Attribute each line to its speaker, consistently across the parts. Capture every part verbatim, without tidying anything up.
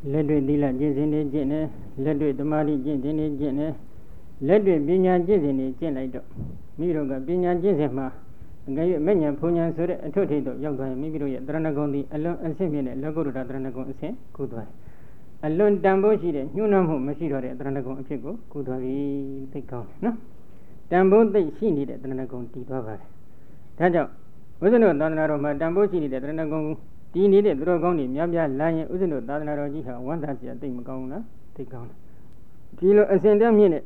Speaker 1: လက်တွေ့သီလကျင့်စဉ်တွေကျင့်တယ်လက်တွေ့သမာဓိကျင့်စဉ်တွေကျင့်တယ်လက်တွေ့ပညာကျင့်စဉ်တွေကျင့်လိုက်တော့မိတို့ကပညာကျင့်စဉ်မှာအကယ်၍မဉ္ဇဉ်ဖုန်ဉ္ဇဉ်ဆိုတဲ့အထွတ်ထိပ်တော့ရောက်သွားရင်မိမိတို့ရဲ့တရဏဂုံဒီအလွန်အဆင့်မြင့်တဲ့လောကုတ္တရာတရဏဂုံအဆင့်ကူးသွားတယ်အလွန်တန်ဖိုးရှိတဲ့ညှိုးနှံမှုမရှိတော့တဲ့တရဏဂုံအဖြစ်ကိုကူးသွားပြီသိကောင်းတယ်နော်တန်ဖိုးသိရှိနေတဲ့တရဏဂုံတည်သွားပါတယ်ဒါကြောင့်ဥစ္စနသာသနာတော်မှာတန်ဖိုးရှိနေတဲ့တရဏဂုံတည်နေတဲ့သူတော်ကောင်းတွေများများလာရင်ဥစ္စနသာသနာတော်ကြီးဟာဝန္တာစရာသိမကောင်းဘူးလားသိကောင်းတယ်ဒီလိုအစဉ်တည်းမြင့်တဲ့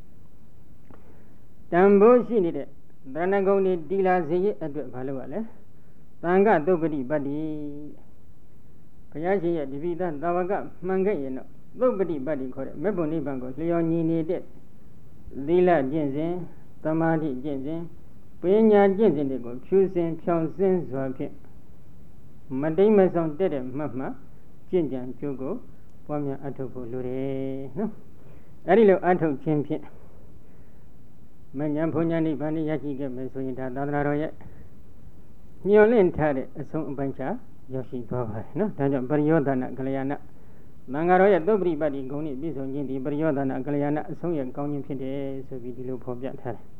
Speaker 1: တန်ဖိုးရှိနေတဲ့တဏ္ဍဂုံဒီတီလာစေရဲ့အတွက်ဘာလို့ ရလဲသံဃာသုပ္ပတိပတ္တိဘုရားရှင်ရဲ့ဒီပိသသာဝကမှန်ခဲ့ရင်တော့သုပ္ပတိပတ္တိခေါ်တဲ့မေဖို့နိဗ္ဗာန်ကိုလျော်ညီနေတဲ့သီလကျင့်စဉ်သမာဓိကျင့်စဉ်ပညာကျင့်စဉ်တွေကိုဖြူစင်ဖြောင်းစင်းစွာဖြင့်မတိမ်မဆောင်တက်တဲ့မှတ်မှကျင့်ကြံကြိုးကိုပွားများအထောက်ဖို့လိုတယ်နော်အဲ့ဒီလိုအထောက်ခြင်းဖြင့်မဉ္ဇဉ်ဘုံညာနိဗ္ဗာန်ရရှိခဲ့မယ်ဆိုရင်ဒါသာသနာတော်ရဲ့မျှော်လင့်ထားတဲ့အဆုံးအပိုင်းချရောက်ရှိသွားပါတယ်နော်ဒါကြောင့်ပရိယောဒနာကလျာဏသံဃာတော်ရဲ့သုပ္ပရိပတ္တိဂုဏ်ဤပြည့်စုံခြင်းဒီပရိယောဒနာကလျာဏအဆုံးရဲ့ကောင်းခြင်းဖြစ်တယ်ဆိုပြီးဒီလိုဖော်ပြထားတယ်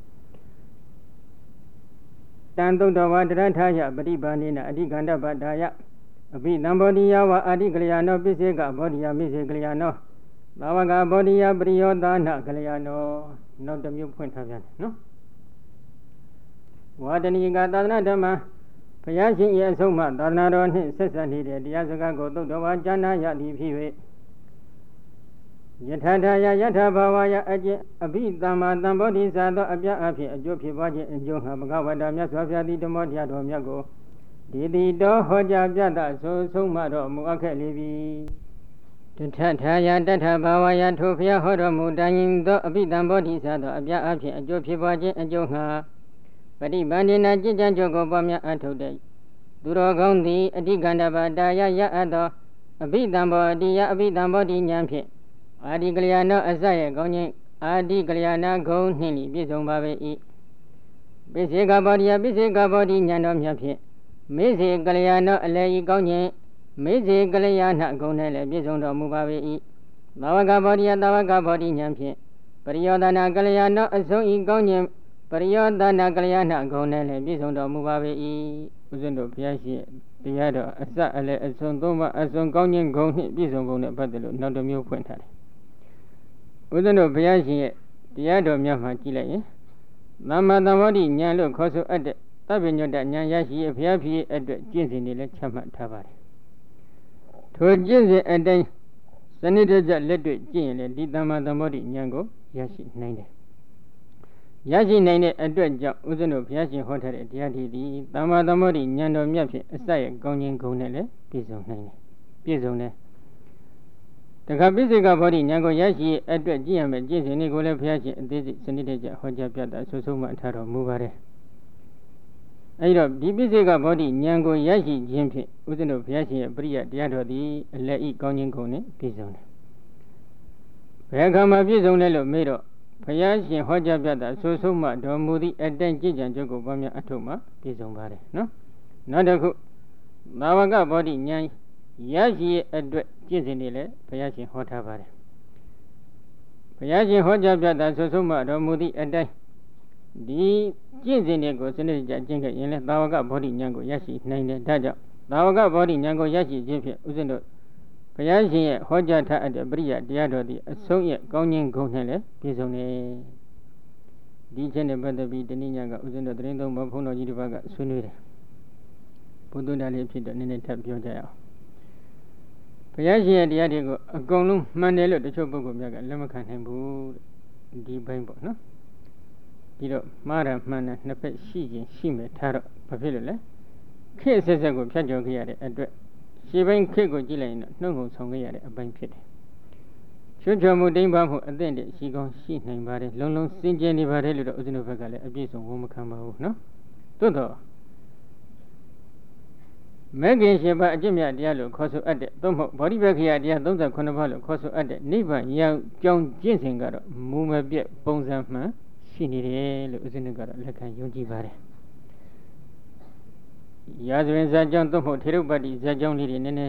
Speaker 1: တန်တုတ်တော်ဝါတရထာယပฏิပါဏိနအဓိကန္တပဒါယအဘိသံဘောဓိယဝအာတိကလျာဏောပစ္စေကဘောဓိယမိစေကလျာဏောသာဝကဘောဓိယပရိယောဒနာကလျာဏောနောက်တစ်မျိုးဖွင့်ထားပြန်တယ်နော်ဝါဒနိကသာသနာဓမ္မဘုရားရှင်ရဲ့အဆုံးအမသာသနာတော်နှင့်ဆက်ဆက်နေတဲ့တရားစကားကိုသုတ်တော်ဝါကျမ်းနာရသည်ဖြစ်၍ယထာထာယယထာဘာဝယအကျင့်အဘိသမ္မာသမ္ဗောဓိသာသောအပြအဖြစ်အကျိုးဖြစ်ပွားခြင်းအကျိုးငါဘဂဝတာမြတ်စွာဘုရားသည်ဓမ္မတရားတော်မြတ်ကိုဒီတိတော်ဟောကြားပြသဆိုဆုံးမတော်မူအပ်ခဲ့လေပြီတထထာယတထဘာဝယထိုဘုရားဟောတော်မူတိုင်းသောအဘိသမ္ဗောဓိသာသောအပြအဖြစ်အကျိုးဖြစ်ပွားခြင်းအကျိုးငါပฏิပန္နိနာจิตကြံကြုတ်ကိုပွားများအထုတ်တဲ့သူတော်ကောင်းသည်အဓိကန္တပါတာယရအပ်သောအဘိသမ္ဗောဓိယအဘိသမ္ဗောဓိဉာဏ်ဖြင့်အာဒီကလျာဏအစရဲ့ကောင်းခြင်းအာဒီကလျာဏဂုံနှင့်ပြည့်စုံပါပေ၏ပိစေကဘောဓိယပိစေကဘောဓိဉာဏ်တော်မြတ်ဖြင့်မေစေကလျာဏအလယ်ဤကောင်းခြင်းမေစေကလျာဏဂုံနှင့်လည်းပြည့်စုံတော်မူပါပေ၏သာဝကဘောဓိယသာဝကဘောဓိဉာဏ်ဖြင့်ပရိယောဒနာကလျာဏအဆုံးဤကောင်းခြင်းပရိယောဒနာကလျာဏဂုံနှင့်လည်းပြည့်စုံတော်မူပါပေ၏ဦးဇင်းတို့ဘုရားရှိတရားတော်အစအလယ်အဆုံးသုံးပါအဆုံးကောင်းခြင်းဂုံနှင့်ပြည့်စုံကုန်တဲ့ပတ်သက်လို့နောက်တစ်မျိုးဖွင့်ထားတယ်ဦးဇင်းတို့ဘုရားရှင်ရဲ့တရားတော်များမှာကြည့်လိုက်ရင်သမ္မာသမ္ဗောဓိဉာဏ်လို့ခေါ်ဆိုအပ်တဲ့သဗ္ဗညုတဉာဏ်ရရှိရဘုရားဖြစ်ရဲ့အတွက်ကျင့်စဉ်တွေလည်းချမှတ်ထားပါတယ်ထိုကျင့်စဉ်အတိုင်းစနစ်တကျလက်တွေ့ကျင့်ရင်လည်းဒီသမ္မာသမ္ဗောဓိဉာဏ်ကိုရရှိနိုင်တယ်ရရှိနိုင်တဲ့အတွက်ကြောင့်ဦးဇင်းတို့ဘုရားရှင်ဟောထားတဲ့တရားဓိသည်သမ္မာသမ္ဗောဓိဉာဏ်တော်မြတ်ဖြင့်အစရဲ့ကောင်းခြင်းဂုဏ်နဲ့လည်းပြည့်စုံနိုင်တယ်ပြည့်စုံတယ်တခါပိစိကဘောဓိဉာဏ်ကိုရရှိအတွက်ကြည့်ရမယ်ကျင့်စဉ်တွေကိုလည်းဘုရားရှင်အသေးစိတ်စနစ်တကျဟောကြားပြတာဆွဆုံးမှထားတော်မူပါတယ်အဲဒီတော့ဒီပိစိကဘောဓိဉာဏ်ကိုရရှိခြင်းဖြင့်ဦးဇင်းတို့ဘုရားရှင်ရဲ့ပရိယတရားတော်သည်အလက်ဤကောင်းခြင်းဂုဏ်နဲ့ပြည့်စုံတယ်ဘယ်အခါမှပြည့်စုံလဲလို့မေးတော့ဘုရားရှင်ဟောကြားပြတာဆွဆုံးမှတော်မူသည့်အတိုင်းကြည်ကြံကြုတ်ကိုပွားများအထုမှပြည့်စုံပါတယ်နော်နောက်တစ်ခုသာဝကဘောဓိဉာဏ်ရရှိရဲ့အတွက်ကျင့်စဉ်တွေလည်းဘုရားရှင်ဟောထားပါတယ်ဘုရားရှင်ဟောကြားပြတာဆွဆုံးမှတော်မူသည့်အတိုင်းဒီကျင့်စဉ်တွေကိုစနစ်တကျကျင့်ခဲ့ရင်လည်းသာဝကဘောဓိဉာဏ်ကိုရရှိနိုင်တယ်ဒါကြောင့်သာဝကဘောဓိဉာဏ်ကိုရရှိခြင်းဖြင့်ဥစဉ်တို့ဘုရားရှင်ရဲ့ဟောကြားထားတဲ့ပရိယတရားတော်သည်အဆုံးရဲ့ကောင်းခြင်းဂုဏ်နဲ့လည်းပြည့်စုံတယ်ဒီချက်နဲ့ပတ်သက်ပြီးတနည်းညကဥစဉ်တို့သတင်းသုံးဘုန်းတော်ကြီးတစ်ပါးကဆွေးနွေးတယ်ဘုဒ္ဓတရားလေးဖြစ်တော့နည်းနည်းထပ်ပြောကြရအောင်ဘုရားရှင်ရဲ့တရားတွေကိုအကုန်လုံးမှန်တယ်လို့တချို့ပုဂ္ဂိုလ်များကလက်မခံနိုင်ဘူးဒီဘိုင်းပေါ့နော်ဒီတော့မှားတာမှန်တာနှစ်ဖက်ရှိခြင်းရှိမယ်ထားတော့ဘာဖြစ်လို့လဲခေတ်ဆက်ဆက်ကိုဖြတ်ကျော်ခဲ့ရတဲ့အတွက်ရှေးပိုင်းခေတ်ကိုကြည့်လိုက်ရင်တော့နှုတ်ငုံဆောင်ခဲ့ရတဲ့အပိုင်းဖြစ်တယ်ချွတ်ချော်မှုတိမ်ပါမှုအသင့်တဲ့ရှိကောင်းရှိနိုင်ပါတယ်လုံးလုံးစင်ကြယ်နေပါတယ်လို့တော့ဦးဇင်းတို့ဘက်ကလည်းအပြည့်စုံဝန်မခံပါဘူးနော်သို့တော့မဂ္ဂင်ရှင်ပါအကျင့်မြတ်တရားလို့ခေါ်ဆိုအပ်တဲ့သို့မဟုတ်ဗောဓိပက္ခယတရားသုံးဆယ်ခုနှစ်ပါးလို့ခေါ်ဆိုအပ်တဲ့နိဗ္ဗာန်ရောက်ကြောင်းကျင့်စဉ်ကတော့မူမပြတ်ပုံစံမှန်ရှိနေတယ်လို့ဦးဇင်းတို့ကတော့လက်ခံယုံကြည်ပါတယ်ရာဇဝင်ဇာကြောင့်သို့မဟုတ်ထေရုပ္ပတ္တိဇာကြောင့်လေးတွေနည်းနည်း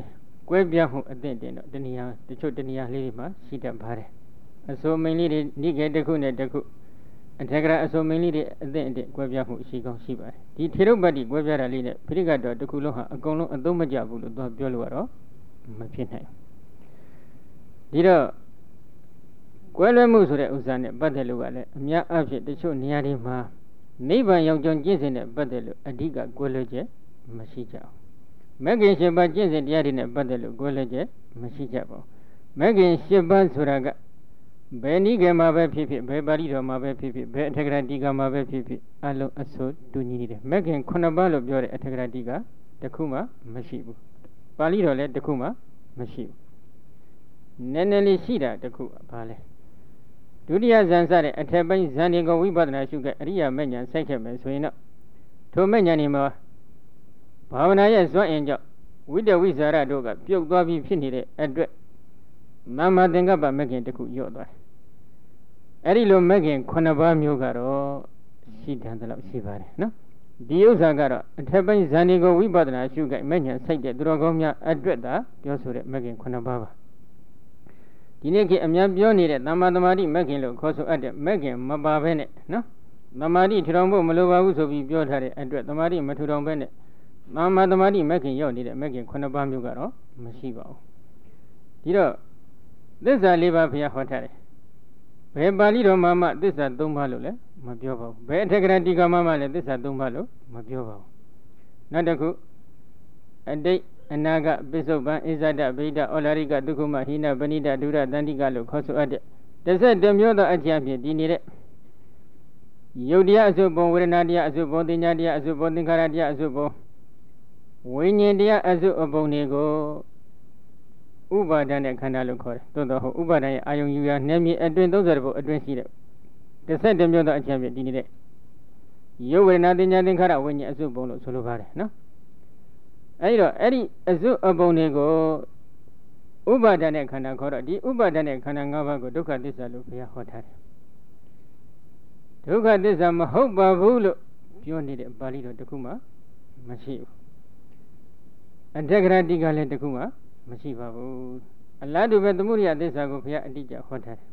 Speaker 1: ကွဲပြားမှုအသင့်တင်တော့တဏှာတချို့တဏှာလေးတွေမှာရှိတတ်ပါတယ်အစိုးမိန်လေးတွေနိကေတစ်ခုနဲ့တစ်ခုအထက်ကရာအစိုးမိန်လေးတွေအသင့်အတင့်ကွဲပြားမှုရှိကောင်းရှိပါတယ်ဒီထေရုပ္ပတ္တိကွဲပြားတာလေးနဲ့ဖိရိကတော့တစ်ခုလုံးဟာအကုန်လုံးအသုံးမကျဘူးလို့သူပြောလို့ရတော့မဖြစ်နိုင်ဒီတော့ကွဲလွဲမှုဆိုတဲ့ဥစ္စာနဲ့ပတ်သက်လို့ကလည်းအများအားဖြင့်တချို့နေရာတွေမှာနိဗ္ဗာန်ရောက်ကြောင်းကျင့်စဉ်နဲ့ပတ်သက်လို့အဓိကကွဲလွဲချက်မရှိကြဘူးမဂ္ဂင်၈ပါးကျင့်စဉ်တရားတွေနဲ့ပတ်သက်လို့ကွဲလွဲချက်မရှိကြပါဘူးမဂ္ဂင်၈ပါးဆိုတာကဘယ်နည်းကမှာပဲဖြစ်ဖြစ်ဘယ်ပါဠိတော်မှာပဲဖြစ်ဖြစ်ဘယ်အထက်ကရာတိကမှာပဲဖြစ်ဖြစ်အလုံးအစိုးတူညီနေတယ်မဂ္ဂင်ခုနှစ်ပါးလို့ပြောတဲ့အထက်ကရာတိကတစ်ခုမှမရှိဘူးပါဠိတော်လည်းတစ်ခုမှမရှိဘူးနည်းနည်းလေးရှိတာတစ်ခုဘာလဲဒုတိယဇန်စတဲ့အထက်ပိုင်းဇန်ဒီကိုဝိပဿနာရှုခဲ့အရိယာမဉ္ဇဉ်စိုက်ခဲ့မယ်ဆိုရင်တော့ထိုမဉ္ဇဉ်ဒီမှာဘာဝနာရဲ့စွမ်းအင်ကြောင့်ဝိတ္တဝိဇာရတို့ကပြုတ်သွားပြီးဖြစ်နေတဲ့အတွက်သမ္မာသင်္ကပ္ပမဂ္ဂင်တစ်ခုညော့သွားတယ်အဲ့ဒီလိုမဂ္ဂင်ခုနှစ်ပါးမျိုးကတော့ရှိတယ်တော့ရှိပါတယ်နော်ဒီဥစ္စာကတော့အထက်ပိုင်းဇန်ဒီကိုဝိပဿနာရှုခဲ့မဉ္ဇဉ်စိုက်တဲ့သူတော်ကောင်းများအတွက်သာပြောဆိုတဲ့မဂ္ဂင်ခုနှစ်ပါးပါဒီနေ့ကအများပြောနေတဲ့သမ္မာသမာဓိမဂ္ဂင်လို့ခေါ်ဆိုအပ်တဲ့မဂ္ဂင်မပါဘဲနဲ့နော်သမာဓိထူထောင်ဖို့မလိုပါဘူးဆိုပြီးပြောထားတဲ့အတွက်သမာဓိမထူထောင်ဘဲနဲ့သမ္မာသမာဓိမဂ္ဂင်ရောက်နေတဲ့မဂ္ဂင်ခုနှစ်ပါးမျိုးကတော့မရှိပါဘူးဒီတော့သစ္စာလေးပါးဘုရားဟောထားတယ်ဘယ်ပါဠိတော်မှာမှသစ္စာသုံးပါးလို့လည်းမပြောပါဘူးဘယ်အထက်ကရာတိကမှာမှလည်းသစ္စာသုံးပါးလို့မပြောပါဘူးနောက်တစ်ခုအတိတ်အနာဂတ်ပိစ္ဆုပန်ဣဇဒဗိဒဩလာရိကဒုက္ခမဟိနပဏိဒဒုရတန္တိကလို့ခေါ်ဆိုအပ်တဲ့တစ်ဆက်တမျိုးသောအကျင့်ဖြင့်ဒီနေတဲ့ယုတ်တရားအစုပုံဝေဒနာတရားအစုပုံသင်ညာတရားအစုပုံသင်္ခါရတရားအစုပုံဝိညာဉ်တရားအစုအပုံတွေကိုဥပါဒဏ်နဲ့ခန္ဓာလို့ခေါ်တယ်သို့သောဟုတ်ဥပါဒဏ်ရဲ့အာယုံယူရာနှဲမြေအတွင်းသုံးဆယ်ဘုအတွင်းရှိတဲ့တစ်ဆက်တမျိုးသောအကျင့်ဖြင့်ဒီနေတဲ့ယုတ်ဝေဒနာသင်ညာသင်္ခါရဝိညာဉ်အစုပုံလို့ဆိုလိုပါတယ်နော်အဲဒီတော့အဲ့ဒီအစုအပုံတွေကိုဥပါဒဏ်နဲ့ခန္ဓာခေါ်တော့ဒီဥပါဒဏ်နဲ့ခန္ဓာ၅ပါးကိုဒုက္ခသစ္စာလို့ဘုရားဟောထားတယ်ဒုက္ခသစ္စာမဟုတ်ပါဘူးလို့ပြောနေတဲ့ပါဠိတော်တစ်ခုမှမရှိဘူးအတ္တကရတိကလည်းတစ်ခုမှမရှိပါဘူးအလားတူပဲသမုဒိယသစ္စာကိုဘုရားအတိအကျဟောထားတယ်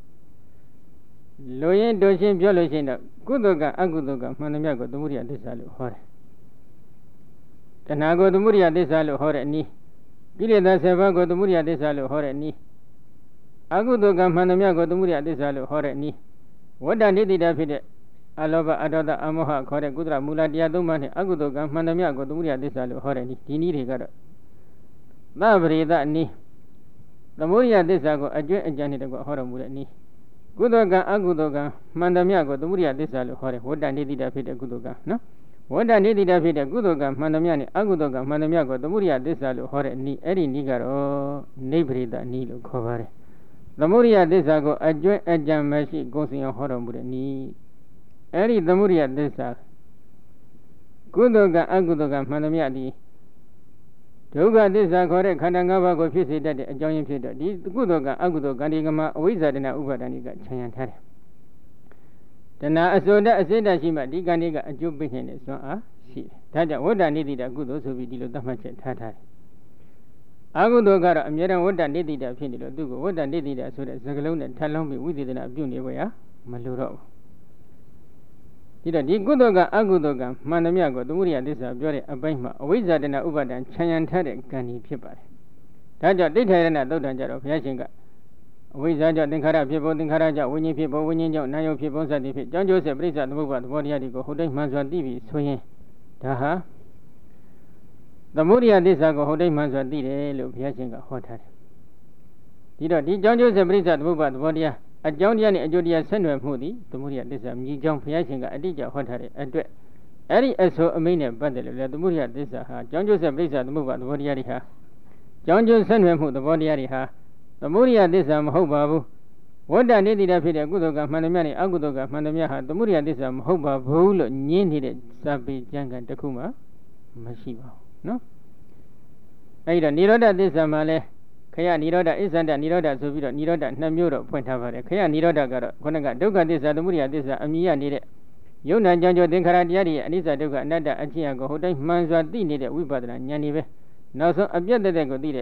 Speaker 1: လူရင်းတို့ချင်းပြောလို့ရှိရင်တော့ကုသကအကုသကမှန်သမျှကိုသမုဒိယသစ္စာလို့ဟောတယ်တဏှာကိုသမုဒိယသစ္စာလို့ဟောတဲ့အနည်းကိလေသာဆယ်ပါးကိုသမုဒိယသစ္စာလို့ဟောတဲ့အနည်းအကုသကမှန်သမျှကိုသမုဒိယသစ္စာလို့ဟောတဲ့အနည်းဝတ္တနိတိတာဖြစ်တဲ့အလောဘအဒေါသအမောဟခေါ်တဲ့ကုသလမူလတရားသုံးပါးနဲ့အကုသကမှန်သမျှကိုသမုဒိယသစ္စာလို့ဟောတဲ့နည်းဒီနည်းတွေကတော့သဗ္ဗရိတနည်းသမုဒိယသစ္စာကိုအကျွင့်အကြံနဲ့တကွဟောတော်မူတဲ့နည်းကုသကအကုသကမှန်သမျှကိုသမုဒိယသစ္စာလို့ဟောတဲ့ဝတ္တနိတိတာဖြစ်တဲ့ကုသကနော်ဝတ္တနိတိတာဖြစ်တဲ့ကုသကမှန်သမျှနဲ့အကုသကမှန်သမျှကိုသမုဒိယသစ္စာလို့ဟောတဲ့နည်းအဲ့ဒီနည်းကတော့နိဗ္ဗရိတနည်းလို့ခေါ်ပါတယ်သမုဒိယသစ္စာကိုအကျွင့်အကြံမရှိကိုယ်စီအောင်ဟောတော်မူတဲ့နည်းအဲ့ဒီသမုဒိယသစ္စာကုသကအကုသကမှန်သမျှဒီဒုက္ခသစ္စာခေါ်တဲ့ခန္ဓာ၅ပါးကိုဖြစ်စေတတ်တဲ့အကြောင်းရင်းဖြစ်တော့ဒီကုသကအကုသကံဒီကမှာအဝိဇ္ဇာတဏဥပါဒဏ်ကခြံရံထားတယ်တဏအစိုးတအစိတ္တရှိမှဒီကံဒီကအကျိုးပေးခြင်းနဲ့စွမ်းအားရှိတယ်ဒါကြောင့်ဝတ္တနိတိတကုသိုလ်ဆိုပြီးဒီလိုသတ်မှတ်ချက်ထားထားတယ်အကုသိုလ်ကတော့အမြဲတမ်းဝတ္တနိတိတဖြစ်နေလို့သူကဝတ္တနိတိတဆိုတဲ့စကားလုံးနဲ့ထပ်လုံးပြီးဝိသေသနာပြုနေပွဲရမလိုတော့ဘူးဒီတော့ဒီကုသိုလ်ကအကုသိုလ်ကမှန်သမျှကိုသမုဒိယသစ္စာပြောတဲ့အပိုင်းမှာအဝိဇ္ဇာတဏဥပါဒံခြံရံထားတဲ့ကံကြီးဖြစ်ပါတယ်ဒါကြောင့်တိဋ္ဌာယနာသုတ်တံကြတော့ဘုရားရှင်ကအဝိဇ္ဇာကြောင့်သင်္ခါရဖြစ်ဖို့သင်္ခါရကြောင့်ဝိညာဉ်ဖြစ်ဖို့ဝိညာဉ်ကြောင့်နာယုဖြစ်ဖို့စသည်ဖြစ်ကြောင်းကျိုးဆက်ပြိဿသမုပ္ပါသဘောတရားတွေကိုဟုတ်တိုင်းမှန်စွာသိပြီဆိုရင်ဒါဟာသမုဒိယသစ္စာကိုဟုတ်တိုင်းမှန်စွာသိတယ်လို့ဘုရားရှင်ကဟောထားတယ်ဒီတော့ဒီကြောင်းကျိုးဆက်ပြိဿသမုပ္ပါသဘောတရားအကြောင်းတရားနဲ့အကျိုးတရားဆက်နွယ်မှုသည်သမုဒိယသစ္စာမြည်ကြောင်းဘုရားရှင်ကအတိအကျဟောထားတဲ့အတွက်အဲ့ဒီအဆိုအမိန့်နဲ့ပတ်သက်လို့လေသမုဒိယသစ္စာဟာကြောင်းကျိုးဆက်ပြိဿသမုပ္ပါသဘောတရားတွေဟာကြောင်းကျိုးဆက်နွယ်မှုသဘောတရားတွေဟာသမုဒိယသစ္စာမဟုတ်ပါဘူးဝတ္တနိတိတဖြစ်တဲ့ကုသိုလ်ကမှန်သမျှနဲ့အကုသိုလ်ကမှန်သမျှဟာသမုဒိယသစ္စာမဟုတ်ပါဘူးလို့ညင်းနေတဲ့စာပေကျမ်းဂန်တစ်ခုမှမရှိပါဘူးနော်အဲ့ဒီတော့និရောဓသစ္စာမှာလဲခရនិရောဓအစ္ဆန္ဒនិရောဓဆိုပြီးတော့និရောဓနှစ်မျိုးတော့ဖွင့်ထားပါတယ်ခရនិရောဓကတော့ခုနကဒုက္ခသစ္စာသမုဒိယသစ္စာအမြင်ရနေတဲ့ယုံနာကြောင့်ကြောင့်သင်္ခါရတရားတွေရဲ့အနိစ္စဒုက္ခအနတ္တအချင်းအကိုဟုတ်တိုင်းမှန်စွာသိနေတဲ့ဝိပဿနာဉာဏ်တွေပဲနောက်ဆုံးအပြတ်တက်တဲ့ကိုသိတဲ့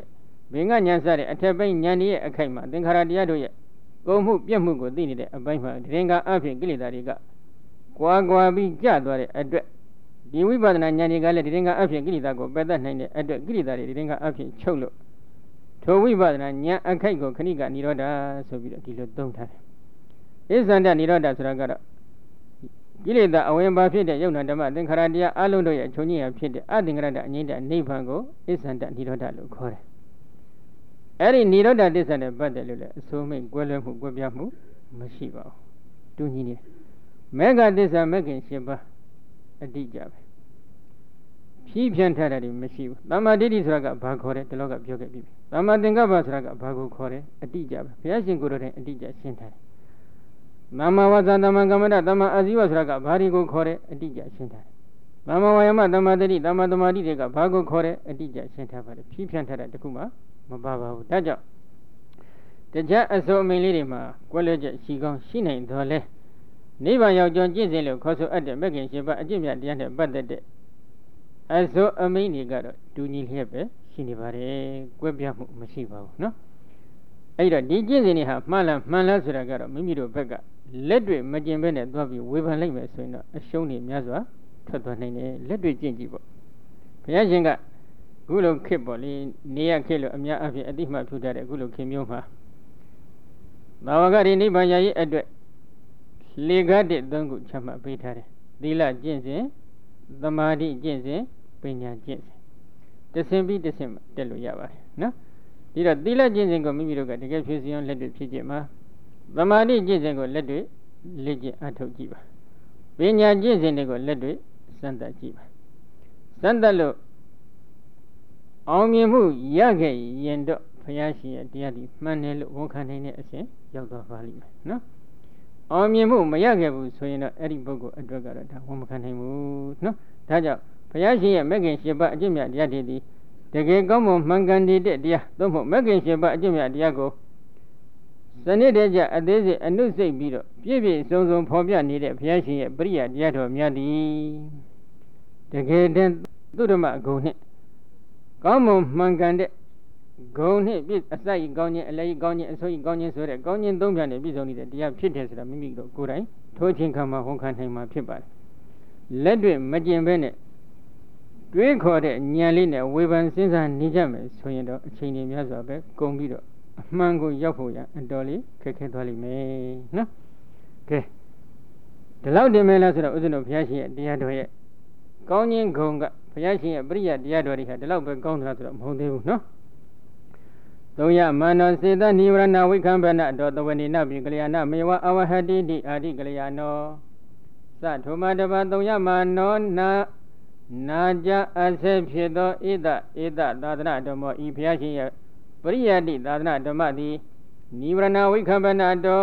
Speaker 1: ဘေငါညာစတဲ့အထက်ပိုင်းဉာဏ်ရဲ့အခိုက်မှာသင်္ခါရတရားတို့ရဲ့ကုန်မှုပြတ်မှုကိုသိနေတဲ့အပိုင်းမှာဒီရင်ကအဖြစ်ကိလေသာတွေကကွာကွာပြီးကျသွားတဲ့အတွက်ဒီဝိပဿနာဉာဏ်တွေကလည်းဒီရင်ကအဖြစ်ကိလေသာကိုပယ်တတ်နိုင်တဲ့အတွက်ကိလေသာတွေဒီရင်ကအဖြစ်ချုပ်လို့ထိုဝိပဿနာဉာဏ်အခိုက်ကိုခဏိကနိရောဓဆိုပြီးတော့ဒီလိုသုံးထားတယ်။ဣဇန္တနိရောဓဆိုတာကတော့ကိလေသာအဝင်ပါဖြစ်တဲ့ယုံနာဓမ္မသင်္ခါရတရားအလုံးတို့ရဲ့ချုပ်ငြိမ်ရဖြစ်တဲ့အသင်္ခါရတအငြိမ့်တဲ့နိဗ္ဗာန်ကိုဣဇန္တနိရောဓလို့ခေါ်တယ်။အဲ့ဒီနိရောဓသစ္စာနဲ့ပတ်သက်လို့လည်းအစိုးမိတ်ကွဲလွဲမှုကွဲပြားမှုမရှိပါဘူး။တူညီနေတယ်။မေဃသစ္စာမဂ္ဂင်၈ပါးအတိအကျပဲ။ဖြည်းဖြန်းထားတာတွေမရှိဘူး။သမ္မာဒိဋ္ဌိဆိုတာကဘာခေါ်တယ်ဒီလောကပြောခဲ့ပြီ။သမ္မာသင်္ကပ္ပဆိုတာကဘာကိုခေါ်တယ်အတိအကျပဲ။ဘုရားရှင်ကိုယ်တော်တိုင်အတိအကျရှင်းထားတယ်။သမ္မာဝါစာသမ္မာကမ္မန္တသမ္မာအာဇီဝဆိုတာကဘာတွေကိုခေါ်တယ်အတိအကျရှင်းထားတယ်။သမ္မာဝါယာမသမ္မာတတိသမ္မာသမာဓိတွေကဘာကိုခေါ်တယ်အတိအကျရှင်းထားပါတယ်။ဖြည်းဖြန်းထားတာတခုမှမပါပါဘူးဒါကြောင့်တရားအစိုးအမိန်လေးတွေမှာကွဲလွဲချက်ရှိကောင်းရှိနိုင်တော်လဲနိဗ္ဗာန်ရောက်ကြောင်းကျင့်စဉ်လို့ခေါ်ဆိုအပ်တဲ့မဂ္ဂင်၈ပါးအကျင့်မြတ်တရားနဲ့ပတ်သက်တဲ့အစိုးအမိန်တွေကတော့တူညီလျက်ပဲရှိနေပါတယ်ကွဲပြားမှုမရှိပါဘူးနော်အဲ့တော့ဒီကျင့်စဉ်တွေဟာမှန်လားမှန်လားဆိုတာကတော့မိမိတို့ဘက်ကလက်တွေ့မကျင်ဘဲနဲ့သွားပြီးဝေဖန်လိုက်မယ်ဆိုရင်တော့အရှုံးတွေများစွာထွက်သွားနိုင်တယ်လက်တွေ့ကျင့်ကြည့်ပေါ့ဘုရားရှင်ကခုလိုခေတ်ပေါ့လေနေရခေတ်လို့အများအပြည့်အတိမထူထားတဲ့ခုလိုခေတ်မျိုးမှာဘာဝကရိနိဗ္ဗာန်ရည်အတွက်လေကားတဲ့သုံးခုချမှတ်ပေးထားတယ်သီလကျင့်စဉ်သမာဓိကျင့်စဉ်ပညာကျင့်စဉ်တဆင်ပြီးတဆင်တက်လို့ရပါတယ်နော်ဒီတော့သီလကျင့်စဉ်ကိုမိမိတို့ကတကယ်ဖြည့်စည်အောင်လက်တွေ့ဖြည့်ကြည့်မှာသမာဓိကျင့်စဉ်ကိုလက်တွေ့လေ့ကျင့်အထောက်ကြည့်ပါပညာကျင့်စဉ်တွေကိုလက်တွေ့စမ်းသပ်ကြည့်ပါစမ်းသပ်လို့အောင်မြင်မှုရခဲ့ရင်တော့ဘုရားရှင်ရဲ့တရားဒီမှန်တယ်လို့ဝန်ခံနိုင်တဲ့အရှင်ရောက်သွားပါလိမ့်မယ်နော်အောင်မြင်မှုမရခဲ့ဘူးဆိုရင်တော့အဲ့ဒီပုဂ္ဂိုလ်အတွက်ကတော့ဒါဝန်မခံနိုင်ဘူးနော်ဒါကြောင့်ဘုရားရှင်ရဲ့မဂ္ဂင်၈ပါးအကျင့်မြတ်တရားတွေဒီတကယ်ကောင်းမွန်မှန်ကန်တဲ့တရားသို့မဟုတ်မဂ္ဂင်၈ပါးအကျင့်မြတ်တရားကိုစနစ်တကျအသေးစိတ်အနုစိတ်ပြီးတော့ပြည့်ပြည့်စုံစုံဖော်ပြနေတဲ့ဘုရားရှင်ရဲ့ပရိယတရားတော်များသည်တကယ်တည်းသုဓမ္မဂုဏ်နဲ့ကောင်းမွန်မှန်ကန်တဲ့ဂုဏ်နဲ့ပြည့်အစိုက်ကောင်းခြင်းအလေးကောင်းခြင်းအဆိုးကောင်းခြင်းဆိုတဲ့ကောင်းခြင်းသုံးဖြာနဲ့ပြည့်စုံနေတဲ့တရားဖြစ်တယ်ဆိုတာမိမိတို့ကိုယ်တိုင်ထိုးချင်းခံမှာဝန်ခံနိုင်မှာဖြစ်ပါတယ်လက်တွေ့မကျင်ဘဲနဲ့တွေးခေါ်တဲ့ဉာဏ်လေးနဲ့ဝေဖန်စဉ်းစားနေကြမယ်ဆိုရင်တော့အချိန်ကြီးများစွာပဲကုန်ပြီးတော့အမှန်ကိုရောက်ဖို့ရအတော်လေးခက်ခဲသွားလိမ့်မယ်နော်ကဲဒီလောက်တင်မယ်လားဆိုတော့ဥစ္စနဘုရားရှင်ရဲ့တရားတော်ရဲ့ကောင်းခြင်းဂုဏ်ကဘုရားရှင်ရဲ့ပရိယတရားတော်တွေဟာဒီလောက်ပဲကောင်းသလားဆိုတော့မဟုတ်သေးဘူးနော်သုံးရမန္တောစေတနိဝရဏဝိခံပနတောတဝနိနပိကလျာဏမေဝအဝဟတိတိအာတိကလျာနောသထုမတပသုံးရမနောနာနာကြအဆက်ဖြစ်သောဣဒဣဒသာသနာဓမ္မောဤဘုရားရှင်ရဲ့ပရိယတိသာသနာဓမ္မသည်နိဝရဏဝိခံပနတော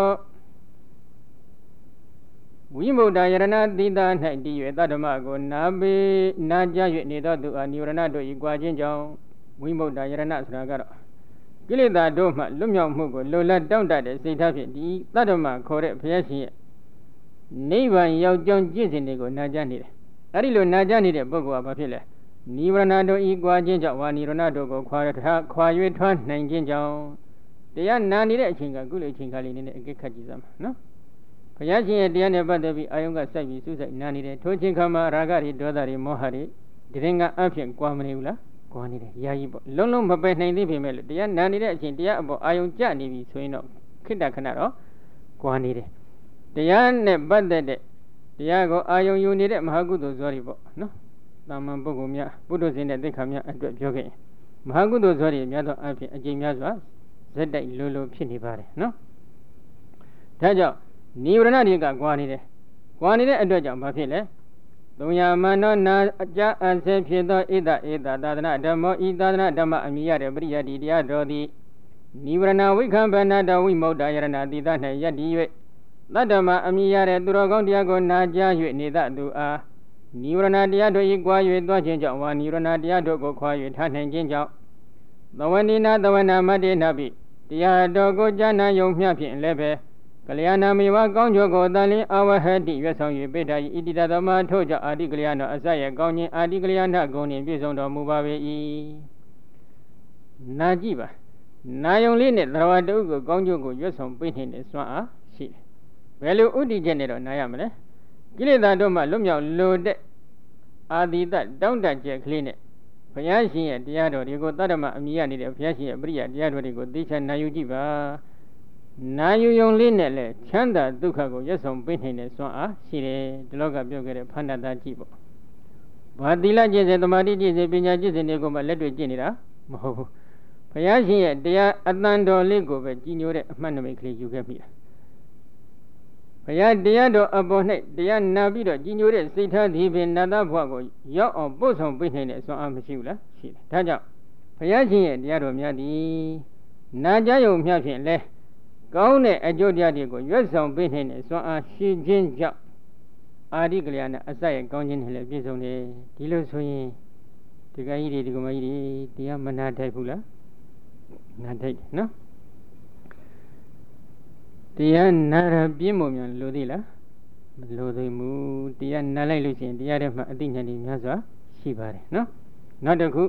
Speaker 1: ဝိမု ဒ္ဒယရဏသီတာ၌တည်၍သတ္တမကိုနာပေနာကြ၍နေသောသူအားနိဝရဏတို့ဤကွာခြင်းကြောင့်ဝိမု ဒ္ဒယရဏဆိုတာကတော့ကိလေသာတို့မှလွတ်မြောက်မှုကိုလိုလားတောင့်တတဲ့စိတ်ထားဖြင့်ဒီသတ္တမခေါ်တဲ့ဘုရားရှင်ရဲ့နိဗ္ဗာန်ရောက်ကြောင်းကျင့်စဉ်တွေကိုနာကြနေတယ်အဲ့ဒီလိုနာကြနေတဲ့ပုဂ္ဂိုလ်ကဘာဖြစ်လဲနိဝရဏတို့ဤကွာခြင်းကြောင့်ဝါနိဝရဏတို့ကိုခွာထားခွာ၍ထွန်းနိုင်ခြင်းကြောင့်တရားနာနေတဲ့အချိန်ကကုလေအချိန်ကလေးနည်းနည်းအကဲခတ်ကြည့်စမ်းပါနော်ဘုရားရှင်ရဲ့တရားနဲ့ပတ်သက်ပြီးအာယုံကစိုက်ပြီးစူးစိုက်နာနေတယ်ထိုချင်းခါမှာရာဂတွေဒေါသတွေမောဟတွေဒီရင်ကအဖြစ်ကွာမနေဘူးလားကွာနေတယ်ယာယီပေါ့လုံးလုံးမပယ်နိုင်သေးပေမဲ့လို့တရားနာနေတဲ့အချိန်တရားအပေါ်အာယုံကျနေပြီဆိုရင်တော့ခိတ္တခဏတော့ကွာနေတယ်တရားနဲ့ပတ်သက်တဲ့တရားကိုအာယုံယူနေတဲ့မဟာကုသိုလ်ဇောတွေပေါ့နော်တာမန်ပုဂ္ဂိုလ်များပုထုဇဉ်တဲ့သိက္ခာများအတွက်ပြောခဲ့ရင်မဟာကုသိုလ်ဇောတွေများသောအဖြစ်အကျင့်များစွာဇက်တိုက်လိုလိုဖြစ်နေပါတယ်နော်ဒါကြောင့်နိဝရဏတွေကကွာနေတယ်ကွာနေတဲ့အတွက်ကြောင့်ဘာဖြစ်လဲသုံးရမန္တောနာအကြအဆဲဖြစ်သောဣဒဧတသာသနာဓမ္မောဤသာသနာဓမ္မအမိရတဲ့ပရိယတိတရားတော်သည်နိဝရဏဝိခံပနတဝိမု ဒ္ဒယရဏတိသ၌ယတ္တိ၍သတ္တမအမိရတဲ့သူတော်ကောင်းတရားကိုနာကြား၍နေသသူအားနိဝရဏတရားတို့၏ကွာ၍သွားခြင်းကြောင့်ဝါနိဝရဏတရားတို့ကိုခွာ၍ထားနိုင်ခြင်းကြောင့်သဝနိနာသဝနာမတ္တေနပိတရားတော်ကိုကြားနာယုံမျှဖြင့်လည်းပဲကလျာဏမေဝကောင်းကျိုးကိုတန်လင်းအဝဟတိရွတ်ဆောင်၍ပိဋ္ဌာဤဣတိတသမထို့ကြောင့်အာတိကလျာဏအစရဲ့ကောင်းခြင်းအာတိကလျာဏဂုဏ်နှင့်ပြည့်စုံတော်မူပါပေ၏နာကြည့်ပါနာယုံလေးနဲ့သရဝတ္တုကိုကောင်းကျိုးကိုရွတ်ဆောင်ပေးနေတဲ့စွမ်းအားရှိတယ်ဘယ်လိုဥတည်ချက်နဲ့တော့နာရမလဲကိလေသာတို့မှလွတ်မြောက်လိုတဲ့အာသီတတောင်းတချက်ကလေးနဲ့ဘုရားရှင်ရဲ့တရားတော်တွေကိုတတ္တမအမိရနေတဲ့ဘုရားရှင်ရဲ့ပရိယတရားတော်တွေကိုသိချနာယူကြည့်ပါနာယူယုံလေးနဲ့လည်းချမ်းသာဒုက္ခကိုရွတ်ဆောင်ပေးနေတဲ့စွမ်းအားရှိတယ်ဒီလောကပြောခဲ့တဲ့ဖန္တတာကြည့်ပေါ့ဘာသီလကျင့်စေသမာဓိကျင့်စေပညာကျင့်စေတွေကိုမှလက်တွေ့ကျင့်နေတာမဟုတ်ဘူးဘုရားရှင်ရဲ့တရားအတန်တော်လေးကိုပဲကြီးညိုတဲ့အမှတ်နမိတ်ကလေးယူခဲ့မိတာဘုရားတရားတော်အပေါ်၌တရားနာပြီးတော့ကြီးညိုတဲ့စိတ်ထားဒီပင်နတ်သားဘဝကိုရောက်အောင်ပို့ဆောင်ပေးနိုင်တဲ့စွမ်းအားမရှိဘူးလားရှိတယ်ဒါကြောင့်ဘုရားရှင်ရဲ့တရားတော်များသည်နာကြယုံမြဖြင့်လဲကောင်းတဲ့အကျိုးတရားတွေကိုရွတ်ဆောင်ပေးနိုင်တဲ့စွမ်းအားရှိခြင်းကြောင့်အာရိကလျာဏအစရဲ့ကောင်းခြင်းနဲ့လည်းပြည့်စုံတယ်ဒီလိုဆိုရင်ဒီကကြီးတွေဒီကမကြီးတွေတရားမနာထိုက်ဘူးလားနာထိုက်တယ်နော်တရားနာရပြင်းပုံများလို့သေးလားမလို့သေးဘူးတရားနာလိုက်လို့ရှိရင်တရားထဲမှာအသိဉာဏ်တွေများစွာရှိပါတယ်နော်နောက်တစ်ခု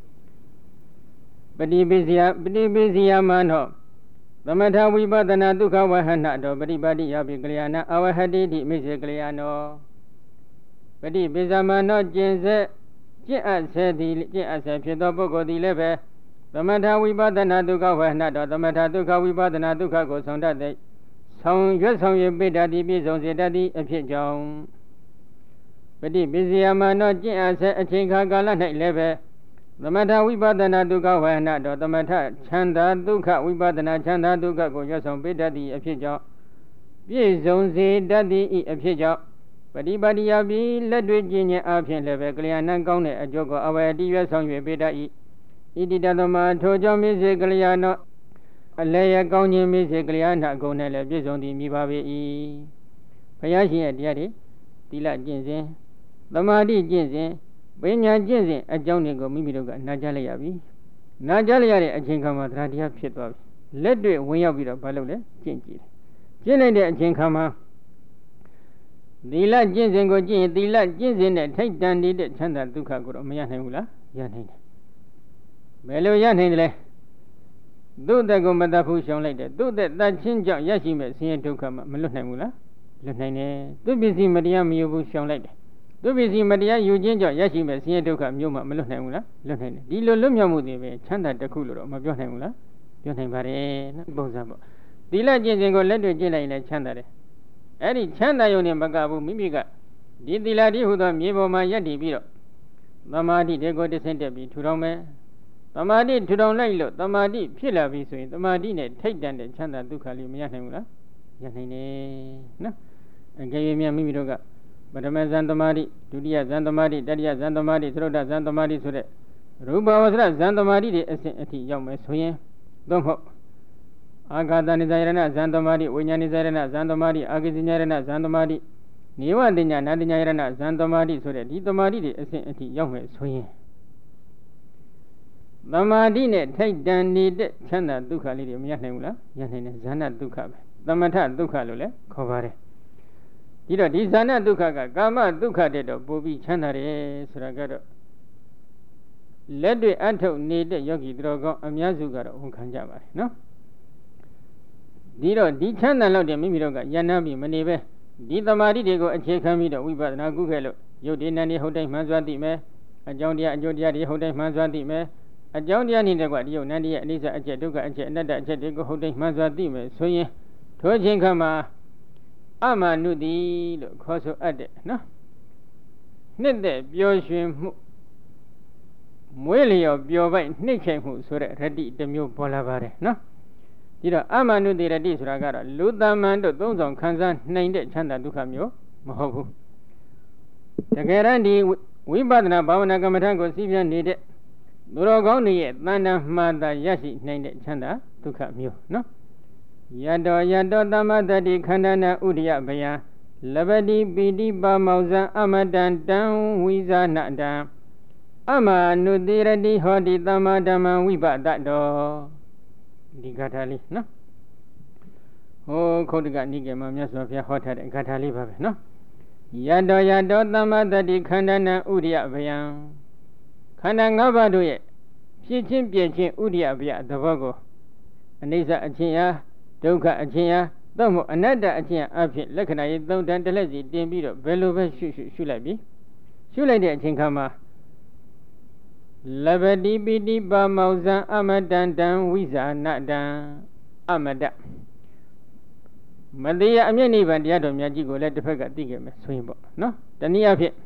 Speaker 1: ပฏิပိစိယပฏิပိစိယမနောသမထဝိပဿနာဒုက္ခဝဟနတောပฏิပါတိယပိကလျာဏအဝဟတိတိမိစေကလျာဏောပฏิပိဇမနောကျင့်စေကျင့်အပ်စေသည်ကျင့်အပ်စေဖြစ်သောပုဂ္ဂိုလ်သည်လည်းပဲသမထဝိပဿနာဒုက္ခဝဟနတောသမထဒုက္ခဝိပဿနာဒုက္ခကိုဆောင်တတ်တဲ့ဆောင်ရွက်ဆောင်ရပိတ္တတိပြည့်စုံစေတတ်သည့်အဖြစ်ကြောင့်ပฏิပိစိယမနောကျင့်အပ်စေအချိန်ခါကာလ၌လည်းပဲသမထဝိပဿနာဒုက္ခဝဟနတောသမထချမ်းသာဒုက္ခဝိပဿနာချမ်းသာဒုက္ခကိုရွတ်ဆောင်ပိတ္တတိအဖြစ်ကြောင့်ပြည့်စုံစေတတ်သည့်အဖြစ်ကြောင့်ပฏิပါတိယပြီးလက်တွေ့ကျင့်ခြင်းအပြင်လည်းပဲကလျာဏကောင်းတဲ့အကျိုးကိုအဝယ်တည်ရွတ်ဆောင်၍ပိတ္တ၏ဣတိတသမထိုကြောင့်မိစေကလျာဏအလဲရကောင်းခြင်းမိစေကလျာဏအကုန်နဲ့လည်းပြည့်စုံသည်မြည်ပါပေ၏ဘုရားရှင်ရဲ့တရားတွေသီလကျင့်စဉ်သမာဓိကျင့်စဉ်ပညာကျင့်စဉ်အကြောင်းတွေကိုမိမိတို့ကနာကြားလိုက်ရပြီနာကြားလိုက်ရတဲ့အချိန်ခါမှာသရတရားဖြစ်သွားပြီလက်တွေ့ဝင်ရောက်ပြီးတော့ဘာလုပ်လဲကျင့်ကြည့်တယ်ကျင့်လိုက်တဲ့အချိန်ခါမှာသီလကျင့်စဉ်ကိုကျင့်ရင်သီလကျင့်စဉ်နဲ့ထိတ်တန်နေတဲ့ချမ်းသာဒုက္ခကိုတော့မရနိုင်ဘူးလားရနိုင်တယ်ဘယ်လိုရနိုင်တယ်လဲသူ့တက်ကိုမတတ်ဘူးရှောင်လိုက်တယ်သူ့တက်တတ်ချင်းကြောင့်ရရှိမဲ့ဆင်းရဲဒုက္ခမှမလွတ်နိုင်ဘူးလားလွတ်နိုင်တယ်သူပစ္စည်းမတရားမယူဘူးရှောင်လိုက်တယ်သူပစ္စည်းမတရားယူခြင်းကြောင့်ရရှိမဲ့ဆင်းရဲဒုက္ခမျိုးမှမလွတ်နိုင်ဘူးလားလွတ်နိုင်တယ်ဒီလိုလွတ်မြောက်မှုတွေပဲချမ်းသာတစ်ခုလို့တော့မပြောနိုင်ဘူးလားပြောနိုင်ပါတယ်နော်ပုံစံပေါ့သီလကျင့်စဉ်ကိုလက်တွေ့ကျင့်လိုက်ရင်လည်းချမ်းသာတယ်အဲ့ဒီချမ်းသာရုံနဲ့မကဘူးမိမိကဒီသီလတိဟူသောမြေပေါ်မှာယက်တည်ပြီးတော့သမာဓိတွေကိုတဆင့်တက်ပြီးထူထောင်မယ်သမာဓိထူထောင်လိုက်လို့သမာဓိဖြစ်လာပြီဆိုရင်သမာဓိနဲ့ထိတ်တန်တဲ့ချမ်းသာဒုက္ခလေးမရနိုင်ဘူးလားရနိုင်တယ်နော်အကယ်၍များမိမိတို့ကပထမဇန်သမာဓိဒုတိယဇန်သမာဓိတတိယဇန်သမာဓိသရုတ်တဇန်သမာဓိဆိုတဲ့ရူပဝဆရဇန်သမာဓိတွေအစဉ်အထိရောက်မယ်ဆိုရင်သို့မဟုတ်အာဂတနိဇာယရဏဇန်သမာဓိဝိညာဏိဇာယရဏဇန်သမာဓိအာဂိဇညာယရဏဇန်သမာဓိနေဝတိညာနာတိညာယရဏဇန်သမာဓိဆိုတဲ့ဒီသမာဓိတွေအစဉ်အထိရောက်မယ်ဆိုရင်သမာဓိနဲ့ထိုက်တန်နေတဲ့ချမ်းသာဒုက္ခလေးတွေမရနိုင်ဘူးလားရနိုင်တယ်ဇာနဒုက္ခပဲသမထဒုက္ခလို့လည်းခေါ်ပါတယ်ဒီတော့ဒီဇာနဒုက္ခကကာမဒုက္ခတဲ့တော့ပိုပြီးချမ်းသာတယ်ဆိုတာကတော့လက်တွေ့အထုတ်နေတဲ့ယောဂီတော်ကောင်းအများစုကတော့ဝန်ခံကြပါတယ်နော်ဒီတော့ဒီချမ်းသာလောက်တဲ့မိမိတို့ကယန္နာပြီးမနေပဲဒီသမာဓိတွေကိုအခြေခံပြီးတော့ဝိပဿနာကုခဲ့လို့ယုတ်ဒီနန္ဒီဟုတ်တိုင်းမှန်စွာသိမယ်အကြောင်းတရားအကျိုးတရားတွေဟုတ်တိုင်းမှန်စွာသိမယ်အကြောင်းတရားနေတဲ့ကွာဒီယုတ်နန္ဒီရဲ့အနိစ္စအချက်ဒုက္ခအချက်အနတ္တအချက်တွေကိုဟုတ်တိုင်းမှန်စွာသိမယ်ဆိုရင်ထိုအချိန်ခါမှာအမနုတိလို့ခေါ်ဆိုအပ်တဲ့နော်နှစ်သက်ပျော်ရွှင်မှုမွေးလျော်ပျော်ပိုက်နှိမ့်ချင်မှုဆိုတဲ့ရတ္တိတစ်မျိုးပေါ်လာပါတယ်နော်ဒီတော့အမနုတိရတ္တိဆိုတာကတော့လူသမန်တို့သုံးဆောင်ခံစားနိုင်တဲ့ချမ်းသာဒုက္ခမျိုးမဟုတ်ဘူးတကယ်တမ်းဒီဝိပဿနာဘာဝနာကမ္မထကိုစီးပြန်နေတဲ့သူတော်ကောင်းတွေရဲ့တဏ္ဍာမှန်တာရရှိနိုင်တဲ့ချမ်းသာဒုက္ခမျိုးနော်ယတောယတောသမတတိခန္ဓနာဥဒိယဘယံလဘတိပိတိပါမောဇံအမတံတံဝိဇာနတံအမနုတိရတိဟောတိသမ္မာဓမ္မံဝိပဒတောဒီဂါထာလေးနော်ဟိုခုတ်တကနိကေမှာမြတ်စွာဘုရားဟောထားတဲ့ဂါထာလေးပါပဲနော်ယတောယတောသမတတိခန္ဓနာဥဒိယဘယံခန္ဓာ၅ပါးတို့ရဲ့ဖြဖြစ်ချင်းပြည့်ချင်းဥဒိယဗျသဘောကိုအနိစ္စအချင်းရာဒုက္ခအချင်းရာသို့မဟုတ်အနတ္တအချင်းအဖြစ်လက္ခဏာရေးသုံးတန်တစ်လက်စီတင်ပြီးတော့ဘယ်လိုပဲရှုရှုရှုလိုက်ပြီရှုလိုက်တဲ့အချိန်ခါမှာလဘတိပိတိပါမောဇံအမတန္တံဝိဇာနတံအမတမတရားအမျက်နိဗ္ဗာန်တရားတော်များကြီးကိုလည်းတစ်ဖက်ကသိခဲ့မယ်ဆိုရင်ပေါ့နော်တနည်းအားဖြင့်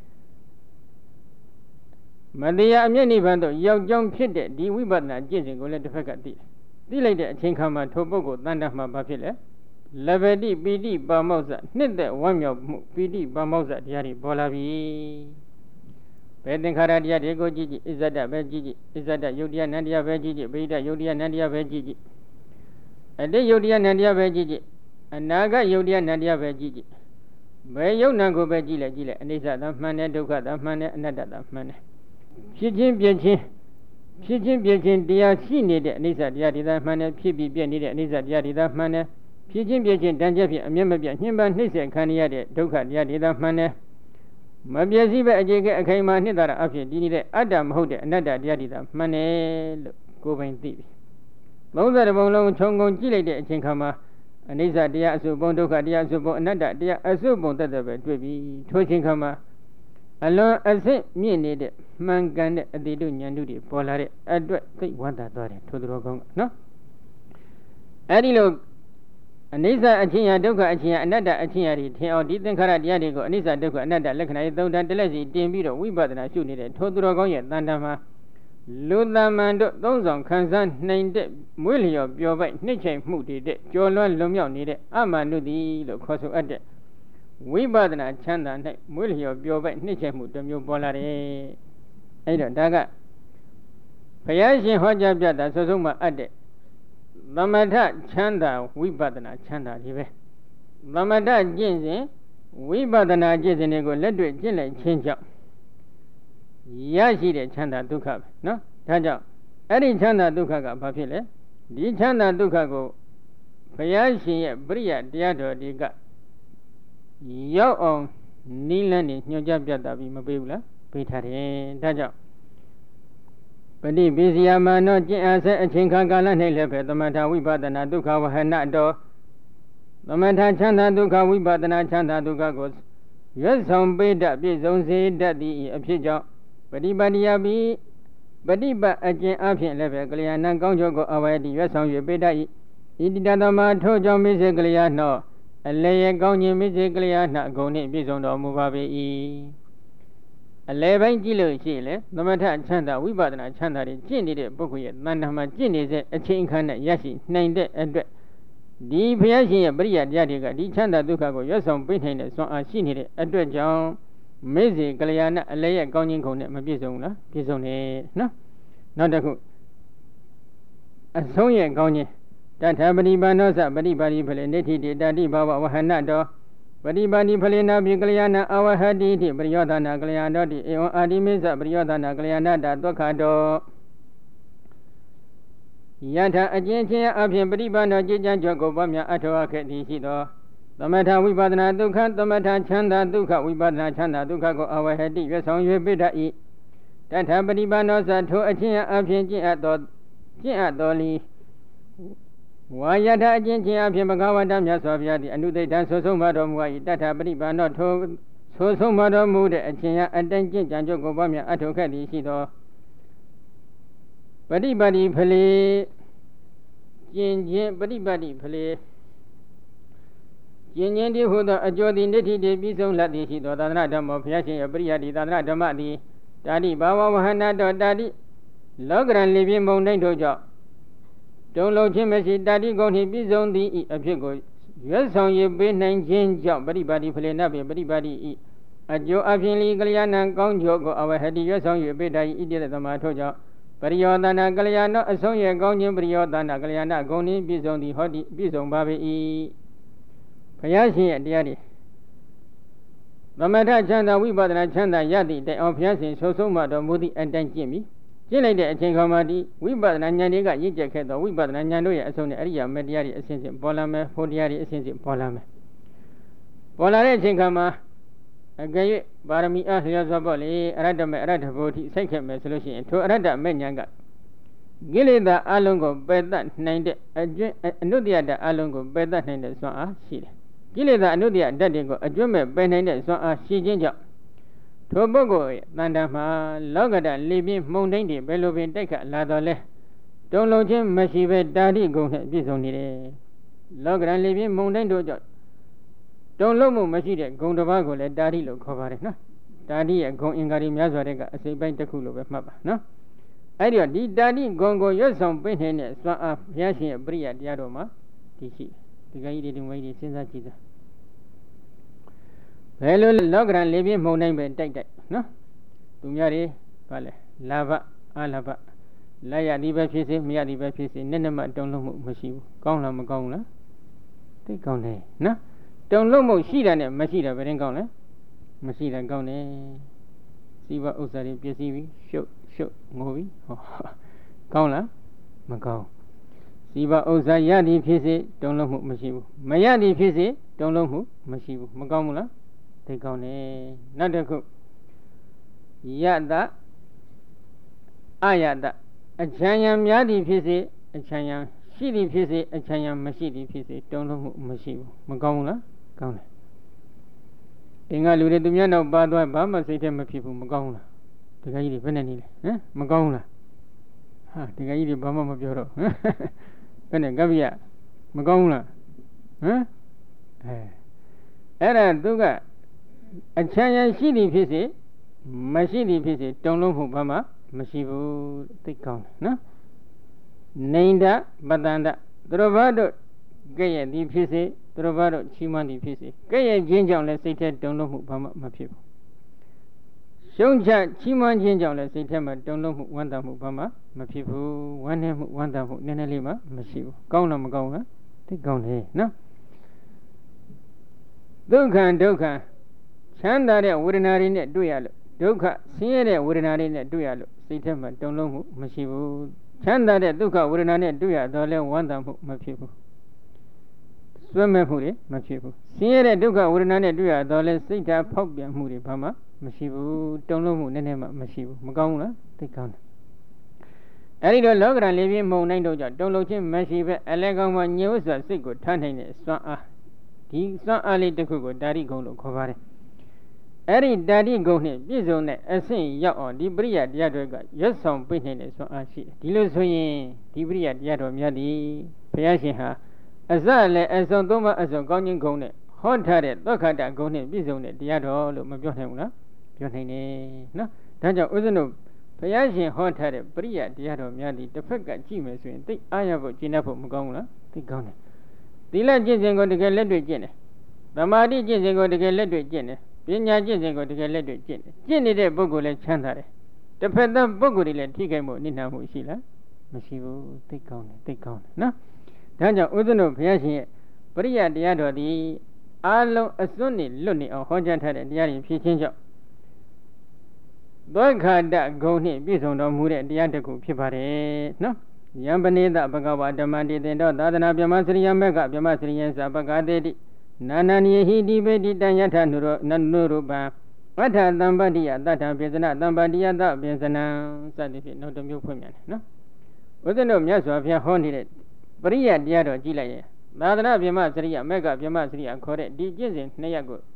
Speaker 1: မတရားအမျက်နိဗ္ဗာန်တို့ရောက်ကြောင်းဖြစ်တဲ့ဒီဝိပဿနာကျင့်စဉ်ကိုလည်းတစ်ဖက်ကသိတယ်သိလိုက်တဲ့အချိန်ခါမှာထိုပုဂ္ဂိုလ်တန်တမှာဘာဖြစ်လဲလဘတိပိတိပါမောဇ္ဇနှစ်သက်ဝမ်းမြောက်မှုပိတိပါမောဇ္ဇတရားတွေပေါ်လာပြီဘယ်သင်္ခါရတရားတွေကိုကြည့်ကြည့်အစ္ဆဒပဲကြည့်ကြည့်အစ္ဆဒယုတ်တရားနန္တရားပဲကြည့်ကြည့်ဗိဒယုတ်တရားနန္တရားပဲကြည့်ကြည့်အတိတ်ယုတ်တရားနန္တရားပဲကြည့်ကြည့်အနာဂတ်ယုတ်တရားနန္တရားပဲကြည့်ကြည့်ဘယ်ယုတ်နံကိုပဲကြည့်လိုက်ကြည့်လိုက်အနိစ္စသာမှန်တယ်ဒုက္ခသာမှန်တယ်အနတ္တသာမှန်တယ်ဖြစ်ချင်းပြည့်ချင်းဖြစ်ချင်းပြည့်ချင်းတရားရှိနေတဲ့အနိစ္စတရားတွေသာမှန်တယ်ဖြစ်ပြီးပြည့်နေတဲ့အနိစ္စတရားတွေသာမှန်တယ်ဖြစ်ချင်းပြည့်ချင်းတန်ကြပ်ဖြစ်အမျက်မပြတ်ညှဉ်းပန်းနှိမ့်ဆက်ခံရတဲ့ဒုက္ခတရားတွေသာမှန်တယ်မပြည့်စည်ပဲအခြေခဲအခိုင်အမာနှစ်သာရအဖြစ်ဒီနေတဲ့အတ္တမဟုတ်တဲ့အနတ္တတရားတွေသာမှန်တယ်လို့ကိုယ်ပိုင်သိပြီသုံးဆယ်ပုံလုံးခြုံငုံကြည့်လိုက်တဲ့အချိန်ခါမှာအနိစ္စတရားအစုပုံဒုက္ခတရားအစုပုံအနတ္တတရားအစုပုံတတ်တဲ့ပဲတွေ့ပြီထိုအချိန်ခါမှာအလွန်အစစ်မြင့်နေတဲ့မှန်ကန်တဲ့အတိတုဉာဏ်တုတွေပေါ်လာတဲ့အတွက်သိဝန္တာသွားတယ်ထိုသူတော်ကောင်းကနော်အဲ့ဒီလိုအနိစ္စအချင်းရာဒုက္ခအချင်းရာအနတ္တအချင်းရာတွေထင်အောင်ဒီသင်္ခါရတရားတွေကိုအနိစ္စဒုက္ခအနတ္တလက္ခဏာရေးသုံးတန်တစ်လက်စီတင်ပြီးတော့ဝိပဿနာရှုနေတဲ့ထိုသူတော်ကောင်းရဲ့တန်တမ်းမှာလူသမန်တို့သုံးဆောင်ခံစားနိုင်တဲ့မွေးလျော်ပျော်ပိုက်နှိမ့်ချင်မှုတွေတဲ့ကြော်လွှမ်းလွန်မြောက်နေတဲ့အမှန်နုသည်လို့ခေါ်ဆိုအပ်တဲ့ဝိပဿနာချမ်းသာ၌မွေးလျော်ပျော်ပိုက်နှိမ့်ချင်မှုတစ်မျိုးပေါ်လာတယ်အဲ့တော့ဒါကဘုရားရှင်ဟောကြားပြတာဆိုဆုံးမှအပ်တဲ့သမထချမ်းသာဝိပဿနာချမ်းသာတွေပဲသမထကျင့်စဉ်ဝိပဿနာကျင့်စဉ်တွေကိုလက်တွေ့ကျင့်လိုက်ခြင်းကြောင့်ရရှိတဲ့ချမ်းသာဒုက္ခပဲနော်ဒါကြောင့်အဲ့ဒီချမ်းသာဒုက္ခကဘာဖြစ်လဲဒီချမ်းသာဒုက္ခကိုဘုရားရှင်ရဲ့ပရိယတရားတော်တွေကရောက်အောင်နိလန်းနေညွှန်ကြားပြတာပြီးမပေးဘူးလားပေးထားတယ်ဒါကြောင့်ပဋိပိစီယမနောကျင့်အားဆက်အချိန်ခါကာလ၌လည်းပဲသမထဝိပဿနာဒုက္ခဝဟနတော်သမထချမ်းသာဒုက္ခဝိပဿနာချမ်းသာဒုက္ခကိုရွတ်ဆောင်ပေးတတ်ပြည့်စုံစေတတ်သည့်အဖြစ်ကြောင့်ပฏิပါတိယပိပฏิပတ်အကျင့်အဖြစ်လည်းပဲကလျာဏကောင်းကျိုးကိုအဝဲတိရွတ်ဆောင်၍ပေးတတ်၏ဣတိတသမထို့ကြောင့်မိစေကလျာဏောအလေရကောင်းခြင်းမိစေကလျာဏအကုန်နှင့်ပြည့်စုံတော်မူပါပေ၏အလေပိုင်းကြည့်လို့ရှိလေသမထချမ်းသာဝိပဿနာချမ်းသာတွေကျင့်နေတဲ့ပုဂ္ဂိုလ်ရဲ့တဏ္ဍာမှာကျင့်နေတဲ့အချိန်အခါနဲ့ရရှိနိုင်တဲ့အတွက်ဒီဘုရားရှင်ရဲ့ပရိယတရားတွေကဒီချမ်းသာဒုက္ခကိုရွတ်ဆောင်ပေးနိုင်တဲ့စွမ်းအားရှိနေတဲ့အတွက်ကြောင့်မေဇေကလျာဏအလေရဲ့ကောင်းခြင်းခုံနဲ့မပြည့်စုံဘူးလားပြည့်စုံတယ်နော်နောက်တစ်ခုအဆုံးရဲ့ကောင်းခြင်းတထပရိပါဏောသပရိပါတိဖလေနေတိတေတတိဘဝဝဟနတောပရိပါတိဖလေနာပိကလျာဏအဝဟတိတိပရိယောသနာကလျာဏောတိဧဝံအာတိမေသပရိယောသနာကလျာဏတာဒုက္ခတောယထအကျဉ်းချင်းအဖြစ်ပရိပါဏောကြည်ကြံကြောကိုပွားများအထောအခက်သည်ရှိသောသမထဝိပဿနာဒုက္ခသမထချမ်းသာဒုက္ခဝိပဿနာချမ်းသာဒုက္ခကိုအဝဟတိရွတ်ဆောင်၍ပိဋက၏တထပရိပါဏောသထိုအချင်းအဖြစ်ကျင့်အပ်သောကျင့်အပ်တော်လီဝါယထအချင်းချင်းအဖြစ်ဘဂဝတမြတ်စွာဘုရားသည်အနုသိတံဆိုဆုံးမတော်မူ၏တထပရိပါဏောထိုဆိုဆုံးမတော်မူတဲ့အချင်းအတိုင်းကျင့်ကြံကြုတ်ကိုပွားများအထောခက်သည်ရှိသောပฏิပါတိဖလေကျင့်ခြင်းပฏิပါတိဖလေကျင့်ခြင်းတည်းဟုသောအကျိုးသည်နိဋ္ဌိတည်းပြီးဆုံးလတ်သည်ရှိသောသာသနာဓမ္မဘုရားရှင်ရဲ့ပရိယတိသာသနာဓမ္မသည်တာတိဘာဝဝဟနာတောတာတိလောကရန်လေးပြင်းမုံတိုင်းတို့ကြောင့်တုံလုံးခြင်းမရှိတာတိကုန်နှင့်ပြီးဆုံးသည်ဤအဖြစ်ကိုရွတ်ဆောင်ရပေးနိုင်ခြင်းကြောင့်ပฏิပါတိဖလေနတ်ပင်ပฏิပါတိဤအကျိုးအဖြစ်လီကလျာဏံကောင်းကျိုးကိုအဝဟတိရွတ်ဆောင်ရပေးတတ်၏ဣတိရသမထို့ကြောင့်ပရိယောသနာကလျာဏအဆုံးရဲ့ကောင်းခြင်းပရိယောသနာကလျာဏဂုဏ်နှင့်ပြည့်စုံသည်ဟောတိပြည့်စုံပါပေ၏ဘုရားရှင်ရဲ့တရားတွေသမထချမ်းသာဝိပဿနာချမ်းသာရသည့်တိုင်အောင်ဘုရားရှင်ဆိုဆုံးမတော်မူသည့်အတိုင်းကျင့်ပြီးကျင့်လိုက်တဲ့အချိန်ခါမှာဒီဝိပဿနာဉာဏ်တွေကရင့်ကျက်ခဲ့သောဝိပဿနာဉာဏ်တို့ရဲ့အဆုံးနဲ့အရိယာမေတ္တရားတွေအစဉ်စဉ်ပေါ်လာမယ်ဖို့တရားတွေအစဉ်စဉ်ပေါ်လာမယ်ပေါ်လာတဲ့အချိန်ခါမှာအကယ်၍ပါရမီအားလျော်စွာပေါ့လေအရဟတမေအရဟတဘုဒ္ဓိစိုက်ခဲ့မယ်ဆိုလို့ရှိရင်ထိုအရဟတမေဉာဏ်ကကိလေသာအလုံးကိုပယ်တတ်နိုင်တဲ့အကျွင့်အနုတ္တယဓာတ်အလုံးကိုပယ်တတ်နိုင်တဲ့စွမ်းအားရှိတယ်ကိလေသာအနုတ္တယဓာတ်တွေကိုအကျွင့်မဲ့ပယ်နိုင်တဲ့စွမ်းအားရှိခြင်းကြောင့်ထိုပုဂ္ဂိုလ်ရဲ့တဏ္ဍာမှာလောကဓာတ်လေးပြင်းမှုန်တိုင်းတွေဘယ်လိုပင်တိုက်ခတ်လာတော့လဲတုံ့လုံးချင်းမရှိပဲတာတိဂုဏ်နဲ့ပြည့်စုံနေတယ်လောကဓာတ်လေးပြင်းမှုန်တိုင်းတို့ကြောင့်တုံ့လုံးမှုမရှိတဲ့ဂုဏ်တစ်ပါးကိုလည်းတာတိလို့ခေါ်ပါတယ်နော်တာတိရဲ့ဂုဏ်အင်္ဂါတွေများစွာတဲ့ကအစိပ်ပိုင်းတစ်ခုလို့ပဲမှတ်ပါနော်အဲ့ဒီတော့ဒီတာတိဂုဏ်ကိုရွတ်ဆောင်ပေးနေတဲ့စွမ်းအားဘုရားရှင်ရဲ့ပရိယတရားတော်မှာဒီရှိဒီကကြီးတွေဒီမကြီးတွေစဉ်းစားကြည့်စမ်းဘယ်လိုလောကရန်လေးပြင်းမှုန်တိုင်းပဲတိုက်တိုက်နော်သူများတွေဘာလဲလာဘအလာဘလာရသည်ပဲဖြစ်စေမရသည်ပဲဖြစ်စေနဲ့နဲ့မှတုံလုံးမှုမရှိဘူးကောင်းလားမကောင်းဘူးလားသိကောင်းတယ်နော်တုံလုံးမှုရှိတာနဲ့မရှိတာဘယ်ရင်ကောင်းလဲမရှိတာကောင်းတယ်စီးပွားဥစ္စာတွေပြည့်စည်ပြီးရှုပ်ရှုပ်ငိုပြီးဟောကောင်းလားမကောင်းစီးပွားဥစ္စာရသည်ဖြစ်စေတုံလုံးမှုမရှိဘူးမရသည်ဖြစ်စေတုံလုံးမှုမရှိဘူးမကောင်းဘူးလားသိကောင်းတယ်နောက်တစ်ခုယတအယတအချမ်းရံများသည်ဖြစ်စေအချမ်းရံရှိသည်ဖြစ်စေအချမ်းရံမရှိသည်ဖြစ်စေတုံလုံးမှုမရှိဘူးမကောင်းဘူးလားကောင်းတယ်အင်္ဂါလူတွေသူများတော့ပါသွားဘာမှစိတ်ထဲမဖြစ်ဘူးမကောင်းဘူးလားဒီကကြီးတွေဘယ်နဲ့နေလဲဟမ်မကောင်းဘူးလားဟာဒီကကြီးတွေဘာမှမပြောတော့ဘယ်နဲ့ကပ္ပိယမကောင်းဘူးလားဟမ်အဲအဲ့ဒါသူကအချမ်းရံရှိသည်ဖြစ်စေမရှိသည်ဖြစ်စေတုံလုံးမှုဘာမှမရှိဘူးသိကောင်းတယ်နော်နေန္ဒပတ္တန္တသူတော်ဘာတို့ကဲ့ရဲ့သည်ဖြစ်စေသူတော်ဘာတို့ချီးမွမ်းသည်ဖြစ်စေကဲ့ရဲ့ခြင်းကြောင့်လည်းစိတ်ထဲတုံလုံးမှုဘာမှမဖြစ်ဘူးရှုံးချချီးမွမ်းခြင်းကြောင့်လည်းစိတ်ထဲမှာတုံလုံးမှုဝမ်းသာမှုဘာမှမဖြစ်ဘူးဝမ်းနည်းမှုဝမ်းသာမှုနည်းနည်းလေးမှမရှိဘူးကောင်းလားမကောင်းလားသိကောင်းတယ်နော်ဒုက္ခဒုက္ခချမ်းသာတဲ့ဝေဒနာတွေနဲ့တွေ့ရလို့ဒုက္ခဆင်းရဲတဲ့ဝေဒနာတွေနဲ့တွေ့ရလို့စိတ်ထဲမှာတုံလုံးမှုမရှိဘူးချမ်းသာတဲ့ဒုက္ခဝေဒနာနဲ့တွေ့ရတော့လဲဝမ်းသာမှုမဖြစ်ဘူးစွဲမဲ့မှုတွေမဖြစ်ဘူးဆင်းရဲတဲ့ဒုက္ခဝေဒနာနဲ့တွေ့ရတော့လဲစိတ်ဓာတ်ဖောက်ပြန်မှုတွေဘာမှမရှိဘူးတုံလုံးမှုနည်းနည်းမှမရှိဘူးမကောင်းဘူးလားသိကောင်းတယ်အဲဒီတော့လောကရန်လေးပြင်းမှုန်နိုင်တော့ကြောင့်တုံလုံးချင်းမရှိပဲအလဲကောင်းမှညှို့စွာစိတ်ကိုထားနိုင်တဲ့စွမ်းအားဒီစွမ်းအားလေးတစ်ခုကိုတာရိဂုဏ်လို့ခေါ်ပါတယ်အဲ့ဒီတာတိဂုဏ်နဲ့ပြည့်စုံတဲ့အဆင့်ရောက်အောင်ဒီပရိယတရားတွေကရွတ်ဆောင်ပြနေတဲ့စွမ်းအားရှိတယ်ဒီလိုဆိုရင်ဒီပရိယတရားတော်များသည်ဘုရားရှင်ဟာအစလည်းအစုံသုံးပါးအစုံကောင်းခြင်းဂုဏ်နဲ့ဟောထားတဲ့သောခတဂုဏ်နဲ့ပြည့်စုံတဲ့တရားတော်လို့မပြောနိုင်ဘူးလားပြောနိုင်တယ်နော်ဒါကြောင့်ဥစ္စနုဘုရားရှင်ဟောထားတဲ့ပရိယတရားတော်များသည်တစ်ဖက်ကကြည့်မယ်ဆိုရင်သိအားရဖို့ကျင့်တတ်ဖို့မကောင်းဘူးလားသိကောင်းတယ်သီလကျင့်စဉ်ကိုတကယ်လက်တွေ့ကျင့်တယ်သမာဓိကျင့်စဉ်ကိုတကယ်လက်တွေ့ကျင့်တယ်ပညာကျင့်စဉ်ကိုတကယ်လက်တွေ့ကျင့်တယ်ကျင့်နေတဲ့ပုဂ္ဂိုလ်လည်းချမ်းသာတယ်တစ်ဖက်သက်ပုဂ္ဂိုလ်တွေလည်းထိခိုက်မှုအနိနာမှုရှိလားမရှိဘူးသိကောင်းတယ်သိကောင်းတယ်နော်ဒါကြောင့်ဥဒ္ဒနုဘုရားရှင်ရဲ့ပရိယတရားတော်သည်အလုံးအစွန်းနေလွတ်နေအောင်ဟောကြားထားတဲ့တရားတွေဖြစ်ခြင်းကြောင့်သောခာတဂုဏ်နှင့်ပြည့်စုံတော်မူတဲ့တရားတစ်ခုဖြစ်ပါတယ်နော်ယံပနိသဘဂဝါဓမ္မတိတေတောသာသနာဗြဟ္မစရိယမေကဗြဟ္မစရိယံသဘဂတေတိနာနနိဟိတိပေတိတံယထနုရောနနုရူပံဝဋ္ဌသံပတ္တိယတထပိစနသံပတ္တိယသပိစနံစသည်ဖြင့်နောက်တစ်မျိုးဖွင့်ပြန်တယ်နော်ဥစ္စနုမြတ်စွာဘုရားဟောနေတဲ့ပရိယတရားတော်ကြည့်လိုက်ရင်သာသနာဗြဟ္မစရိယမေကဗြဟ္မစရိယခေါ်တဲ့ဒီကျင့်စဉ်နှစ်ရပ်ကို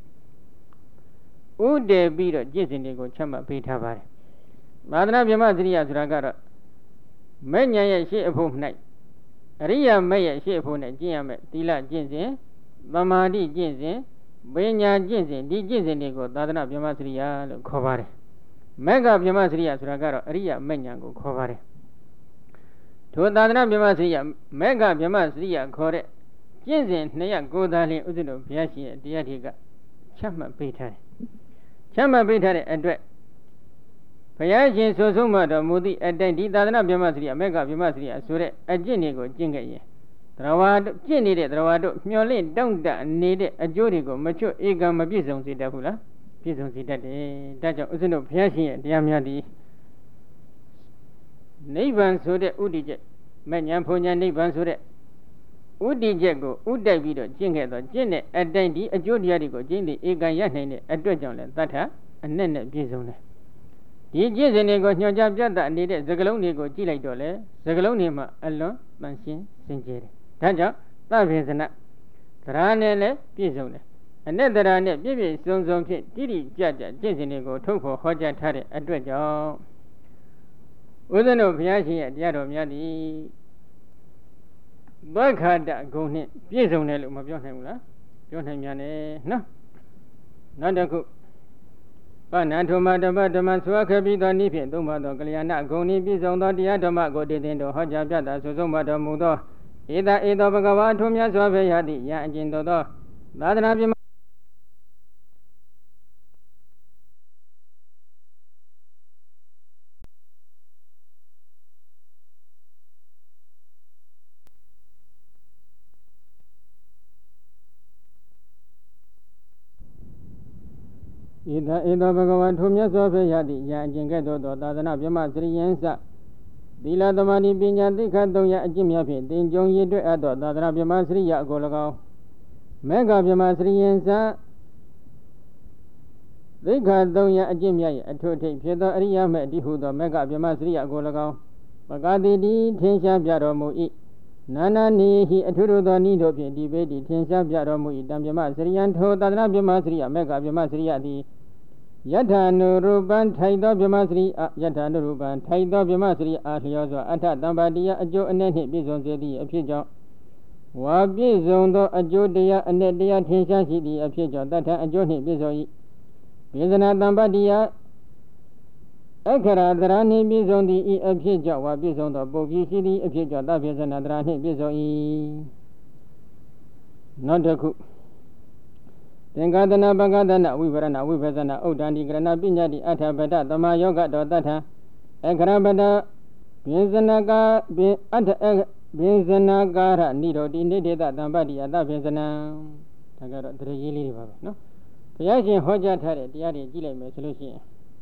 Speaker 1: ဥတည်ပြီးတော့ကျင့်စဉ်တွေကိုချမှတ်ပေးထားပါတယ်သာသနာဗြဟ္မစရိယဆိုတာကတော့မဲ့ညာရဲ့ရှေ့အဖို့၌အရိယာမဲ့ရဲ့ရှေ့အဖို့နဲ့ကျင့်ရမယ်သီလကျင့်စဉ်သမာဓိကျင့်စဉ်ပညာကျင့်စဉ်ဒီကျင့်စဉ်တွေကိုသာသနာဗြဟ္မစရိယလို့ခေါ်ပါတယ်မေဃဗြဟ္မစရိယဆိုတာကတော့အရိယာမဲ့ညာကိုခေါ်ပါတယ်ထိုသာသနာဗြဟ္မစရိယမေဃဗြဟ္မစရိယခေါ်တဲ့ကျင့်စဉ်နှစ်ရပ်ကိုသာလျှင်ဥစ္စတော်ဘုရားရှင်ရဲ့တရားတွေကချမှတ်ပေးထားတယ်ချမှတ်ပေးထားတဲ့အတွက်ဘုရားရှင်ဆိုဆုံးမတော်မူသည့်အတိုင်းဒီသာသနာဗြဟ္မစရိယမေဃဗြဟ္မစရိယဆိုတဲ့အကျင့်တွေကိုကျင့်ခဲ့ရင်သရဝါတို့ကျင့်နေတဲ့သရဝါတို့မျောလင့်တောင့်တနေတဲ့အကျိုးတွေကိုမချွတ်ဧကံမပြည့်စုံစေတတ်ဘူးလားပြည့်စုံစေတတ်တယ်ဒါကြောင့်ဥစ္စနုဘုရားရှင်ရဲ့တရားများသည်နိဗ္ဗာန်ဆိုတဲ့ဥဒိချက်မဉ္ဇဉ်ဘုံဉ္ဇဉ်နိဗ္ဗာန်ဆိုတဲ့ဥဒိချက်ကိုဥတိုက်ပြီးတော့ကျင့်ခဲ့တော့ကျင့်တဲ့အတိုင်းဒီအကျိုးတရားတွေကိုကျင့်တဲ့ဧကံရနိုင်တဲ့အတွက်ကြောင့်လည်းတတ်ထအနဲ့နဲ့ပြည့်စုံတယ်ဒီကျင့်စဉ်တွေကိုညွှန်ကြားပြသနေတဲ့စကလုံးတွေကိုကြည့်လိုက်တော့လေစကလုံးတွေမှာအလွန်တန်ရှင်းစင်ကြယ်တယ်ဒါကြောင့်သဗ္ဗေဇနသရနဲ့လည်းပြည့်စုံတယ်အနဲ့တရာနဲ့ပြည့်ပြည့်စုံစုံဖြင့်တိတိကျကျကျင့်စဉ်တွေကိုထုတ်ဖော်ဟောကြားထားတဲ့အတွက်ကြောင့်ဦးဇင်းတို့ဘုရားရှင်ရဲ့တရားတော်များသည်ဘဂ္ခတဂုဏ်နဲ့ပြည့်စုံတယ်လို့မပြောနိုင်ဘူးလားပြောနိုင်များနဲ့နော်နောက်တစ်ခုပဏ္ဏထုမဓမ္မဓမ္မဆွာခပိသောနိဖြင့်သုံးပါသောကလျာဏဂုဏ်ဤပြည့်စုံသောတရားဓမ္မကိုတည်တင်တော်ဟောကြားပြတာဆုဆုံးမတော်မူသောဧတဧသောဘဂဝါထုမြတ်စွာဘုရားသည်ယံအကျဉ်သောသောသာသနာပြဧတဧသောဘဂဝါထုမြတ်စွာဘုရားသည်ယံအကျဉ်ကဲ့သို့သောသာသနာပြမစရိယံစသီလသမာဓိပညာသိက္ခာသုံးရာအကျင့်များဖြင့်သင်ကြုံရည်တွေ့အပ်သောသာသနာပြမစရိယအကို၎င်းမေဃပြမစရိယံစသိက္ခာသုံးရာအကျင့်များ၏အထွတ်ထိပ်ဖြစ်သောအရိယာမေအတိဟုသောမေဃပြမစရိယအကို၎င်းပကတိတိထင်ရှားပြတော်မူ၏နာနာနိဟိအထွတ်သောနိတို့ဖြင့်ဒီပေတိထင်ရှားပြတော်မူ၏တံပြမစရိယံထိုသာသနာပြမစရိယမေဃပြမစရိယသည်ယထာနုရူပံထိုက်သောဗြဟ္မစရိယထာနုရူပံထိုက်သောဗြဟ္မစရိအားလျောစွာအထတံပါတိယအကျိုးအ내နှင့်ပြည့်စုံစေသည့်အဖြစ်ကြောင့်ဝါပြည့်စုံသောအကျိုးတရားအ내တရားထင်ရှားရှိသည့်အဖြစ်ကြောင့်တထအကျိုးနှင့်ပြည့်စုံ၏ဒေသနာတံပါတိယအခရာတရာနှင့်ပြည့်စုံသည့်ဤအဖြစ်ကြောင့်ဝါပြည့်စုံသောပုပ္ပိရှိသည့်အဖြစ်ကြောင့်တပြေသနာတရာနှင့်ပြည့်စုံ၏နောက်တစ်ခုသင်္ကာသနာပကသနာဝိပရဏဝိပဿနာဥဒ္ဒန္တိကရဏပညာတိအထာပတသမာယောဂတောတထအခရပတဘေဇနကာဘေအထဘေဇနာကာရနိရောတိနိဒေတတံပတ္တိအတဘေဇနံဒါကတော့တရေရေးလေးတွေပါပဲနော်ဘုရားရှင်ဟောကြားထားတဲ့တရားတွေကြည့်လိုက်မယ်ဆိုလို့ရှိရင်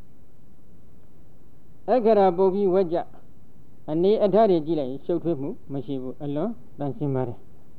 Speaker 1: အခရပုပ္ပိဝကြအနေအထားတွေကြည့်လိုက်ရင်ရှုပ်ထွေးမှုမရှိဘူးအလွန်တန်ရှင်းပါတယ်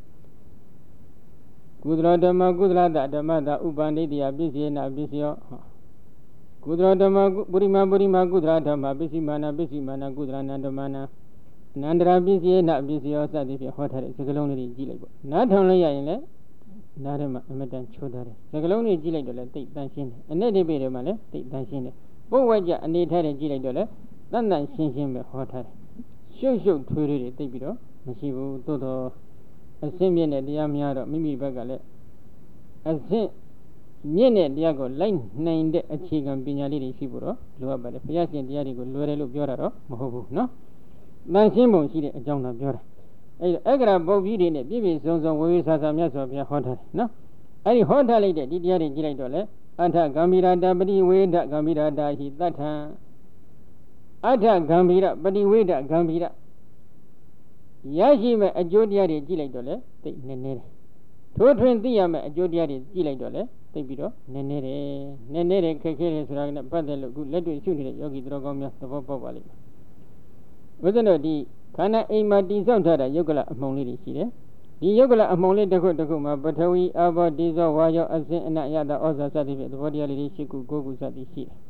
Speaker 1: ကုသလဓမ္မကုသလတဓမ္မတာဥပန္နိတယပစ္စေနပစ္စယောကုသလဓမ္မပုရိမပုရိမကုသလဓမ္မပစ္စည်းမာနပစ္စည်းမာနကုသလနန္ဓမာနအနန္တရာပစ္စေနပစ္စယောစသည်ဖြင့်ဟောထားတဲ့စကားလုံးလေးကြည့်လိုက်ပေါ့နားထောင်လိုက်ရရင်လည်းနားထဲမှာအမတန်ချိုးထားတယ်စကားလုံးလေးကြည့်လိုက်တော့လည်းသိတန်ရှင်းတယ်အ내ဒီပေတွေမှာလည်းသိတန်ရှင်းတယ်ပုတ်ဝဲကြအနေထားတွေကြည့်လိုက်တော့လည်းတန်တန်ရှင်းရှင်းပဲဟောထားတယ်ရှုပ်ရှုပ်ထွေးထွေးတွေသိပြီးတော့မရှိဘူးသို့တော့အစင်းမြင့်တဲ့တရားများတော့မိမိဘက်ကလည်းအစင်းမြင့်တဲ့တရားကိုလိုက်နိုင်တဲ့အခြေခံပညာလေးတွေရှိဖို့တော့လိုအပ်ပါတယ်ဘုရားရှင်တရားတွေကိုလွယ်တယ်လို့ပြောတာတော့မဟုတ်ဘူးနော်တန်ရှင်းပုံရှိတဲ့အကြောင်းတော့ပြောတာအဲ့ဒါအက္ခရာပုပ္ပိတွေနဲ့ပြည့်ပြည့်စုံစုံဝေဝေဆာဆာမြတ်စွာဘုရားဟောထားတယ်နော်အဲ့ဒီဟောထားလိုက်တဲ့ဒီတရားတွေကြည့်လိုက်တော့လေအထဂံဗီရတပတိဝေဒဂံဗီရတာဟိတထံအထဂံဗီရပတိဝေဒဂံဗီရရရှိမဲ့အကျိုးတရားတွေကြည့်လိုက်တော့လေသိနည်းနည်းတယ်ထိုးထွင်းသိရမယ့်အကျိုးတရားတွေကြည့်လိုက်တော့လေသိပြီးတော့နည်းနည်းတယ်နည်းနည်းတယ်ခက်ခဲတယ်ဆိုတာကလည်းပတ်သက်လို့ခုလက်တွေ့ရှုနေတဲ့ယောဂီတော်ကောင်းများသဘောပေါက်ပါလိမ့်မယ်ဘုဇ္ဇတို့ဒီခန္ဓာအိမ်မှာတည်ဆောက်ထားတဲ့ယုတ်ကလအမှုံလေးတွေရှိတယ်ဒီယုတ်ကလအမှုံလေးတစ်ခုတစ်ခုမှာပထဝီအဘောတိဇောဝါယောအစင်အနယတဩဇာစသည်ဖြင့်သဘောတရားလေးတွေရှိခုကိုးခုစသည်ရှိတယ်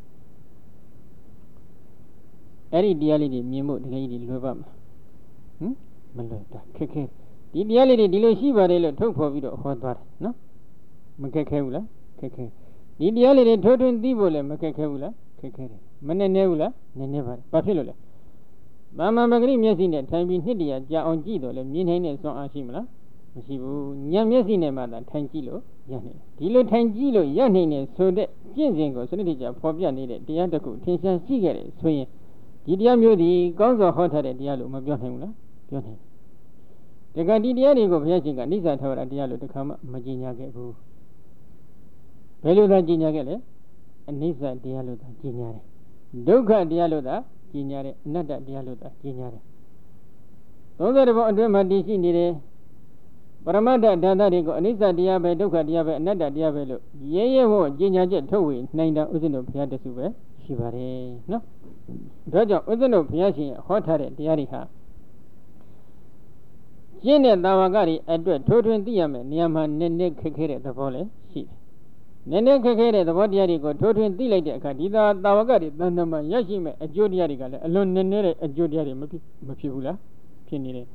Speaker 1: အဲ့ဒီတရားလေးတွေမြင်ဖို့တကယ်ကြီးလွယ်ပါမလားဟမ်မလွယ်တာခက်ခဲဒီတရားလေးတွေဒီလိုရှိပါတယ်လို့ထုတ်ဖော်ပြီးတော့ဟောသွားတယ်နော်မခက်ခဲဘူးလားခက်ခဲဒီတရားလေးတွေထိုးထွင်းသိဖို့လည်းမခက်ခဲဘူးလားခက်ခဲတယ်မနဲ့နဲဘူးလားနည်းနည်းပါတယ်ဘာဖြစ်လို့လဲဘာမှမဂရိမျက်စိနဲ့ထိုင်ပြီးနှစ်တရာကြာအောင်ကြည့်တော့လေမြင်နိုင်တဲ့စွမ်းအားရှိမလားမရှိဘူးဉာဏ်မျက်စိနဲ့မှသာထိုင်ကြည့်လို့ရနိုင်တယ်ဒီလိုထိုင်ကြည့်လို့ရနိုင်တယ်ဆိုတဲ့ကျင့်စဉ်ကိုစနစ်တကျဖော်ပြနေတဲ့တရားတစ်ခုထင်ရှားရှိခဲ့တယ်ဆိုရင်ဒီတရားမျိုးဒီကောင်းစွာဟောထားတဲ့တရားလို့မပြောနိုင်ဘူးလားပြောနိုင်တယ်ဒါကဒီတရားတွေကိုဘုရားရှင်ကနိစ္စထာဝရတရားလို့တခါမှမကျင်ညာခဲ့ဘူးဘယ်လိုသာကျင်ညာခဲ့လဲအနိစ္စတရားလို့သာကျင်ညာတယ်ဒုက္ခတရားလို့သာကျင်ညာတယ်အနတ္တတရားလို့သာကျင်ညာတယ်သုံးဆယ်ဘောအတွင်းမှာတည်ရှိနေတယ်ပရမတ္ထဓာတ်တွေကိုအနိစ္စတရားပဲဒုက္ခတရားပဲအနတ္တတရားပဲလို့ရဲရဲဟောကျင်ညာချက်ထုတ်ဝေနိုင်တာဥစ္စံတို့ဘုရားတဆူပဲရှိပါတယ်နော်ဒါကြောင့်ဥစ္စံတို့ဘုရားရှင်ဟောထားတဲ့တရားတွေဟာကျင့်တဲ့တာဝကတွေအတွက်ထိုးထွင်းသိရမယ်နေရာမှာနည်းနည်းခက်ခဲတဲ့သဘောလည်းရှိတယ် Nene Kaka, the body go total and delay the Kadida, Tawagari, Dandama, Yashime, a Jodiarica, alone Nene, a Jodiari, Mapula, Pinire.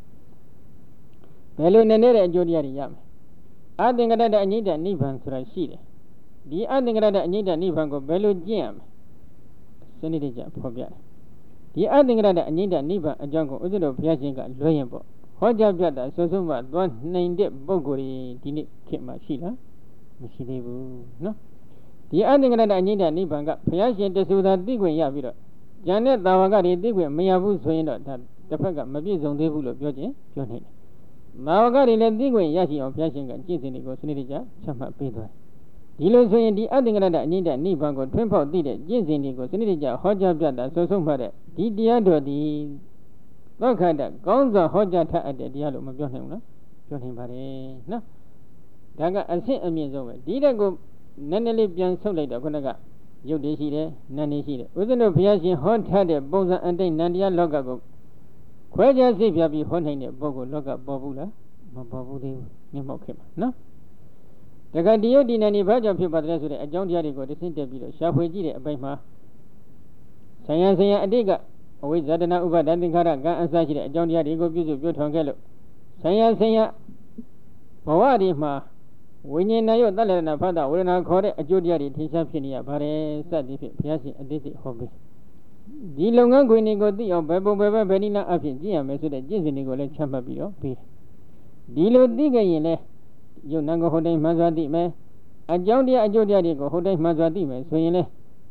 Speaker 1: Hello, Nene, a Jodiari Yam. I think that I need a Nivan Surashide. The I think that I need a Nivan go Bello Jam. Senatija, Pobia. The I think that I need a Niva, a jungle, Uzo Piazinga, Loyambo. Hoja Jada, Sosuma, one named Bogori, Dini Kima Shila. No? The I think that I need a Nibanga, Piazi, the Suda Digwin Yavira. Janet Tawagari Digwin, Mayabu, that the Paga, maybe on the Bull of Georgia, Johnny. Tawagari let Digwin Yashi of Piazinga, Jinsin, Sinija, Chama Pedro. Dilo saying the other that I need a Nibango, Temple did it, Jinsin, Sinija, Hoja Jada, Sosuma, Didiado, the Lokada, Gonza Hojata at the Diallo, Majonham, Johnny Bare, no? Daga, I say a means over. Did I go Nanelli Bian so later? Gonaga, you did see there, Nanny see there. Within the Piazi, hot headed, Boza and then Nandia Logago. Quaja Zibia be haunting the Bogo Loga Bobula, Mababu, Nimokim, no? The Gadio di Nani Baja people addressed a John Diarigo, the Saint David, Shapuji, Abema. Sayasaya Adiga, with Zadana Uba, Dandikara, and Sachi, John Diarigo, Buzu, Butongelo. Sayasaya Pawadi Ma. When you know that and father, when I call it a Judiari, Tishapinia, Bare, Sadi, Piasi, a dizzy hobby. The longer going to go the Bible, Benina, Afia, Mesud, Jizinigo, and Chamabio, P. Dilo Diga, you Nango Hode Mazadi, me, a Jodia, a Judiarigo, Hode Mazadi, me, so you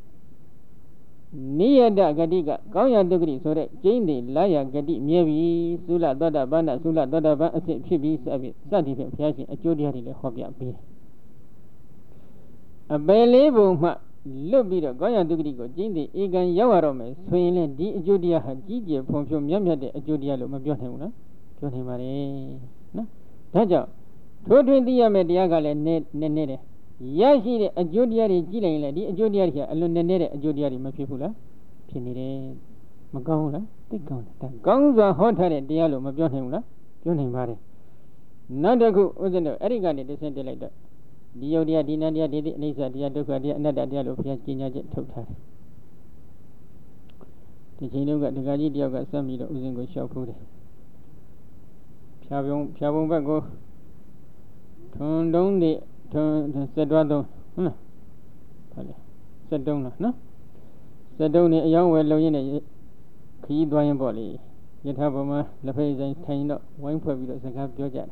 Speaker 1: near the Gadiga, Goya degree, so that Jane the Laya Gadi, Mevi, Sula Doda Banda, Sula Doda Banda, Chibi, Sadi, Piasi, a Judiari, the Hobia P. A Belebo, Lobida, Goya degree, Jane the Egan Yawarome, Swing, D. Judia had Gigi, Pompium Yamia, a Judia Lumabionhuna, Johnny Mare. No? Taja, two twenty Yamediaga and Nene. Yashi, a Judiari Gilling, a Judiari, a Lunanere, a Judiari Mapipula, Pinire, Magona, the Gon. The Gons are hotter at Diallo, Majonhula, Johnny Mare. Nada good, wasn't it? Erigani, the center like that. Diodia, Dinadia, did it, Nisa, Diadoka, another Diallo, Piatina, took the Chino got the Gadi got some little Uzingo shop food. Piavon, Piavon Bago, turn down the. Said Rado, no, said Dona, no, said Dona, a young well in a key dwaying body. Yet have a ma, the face and tying up one for videos and have Georgia.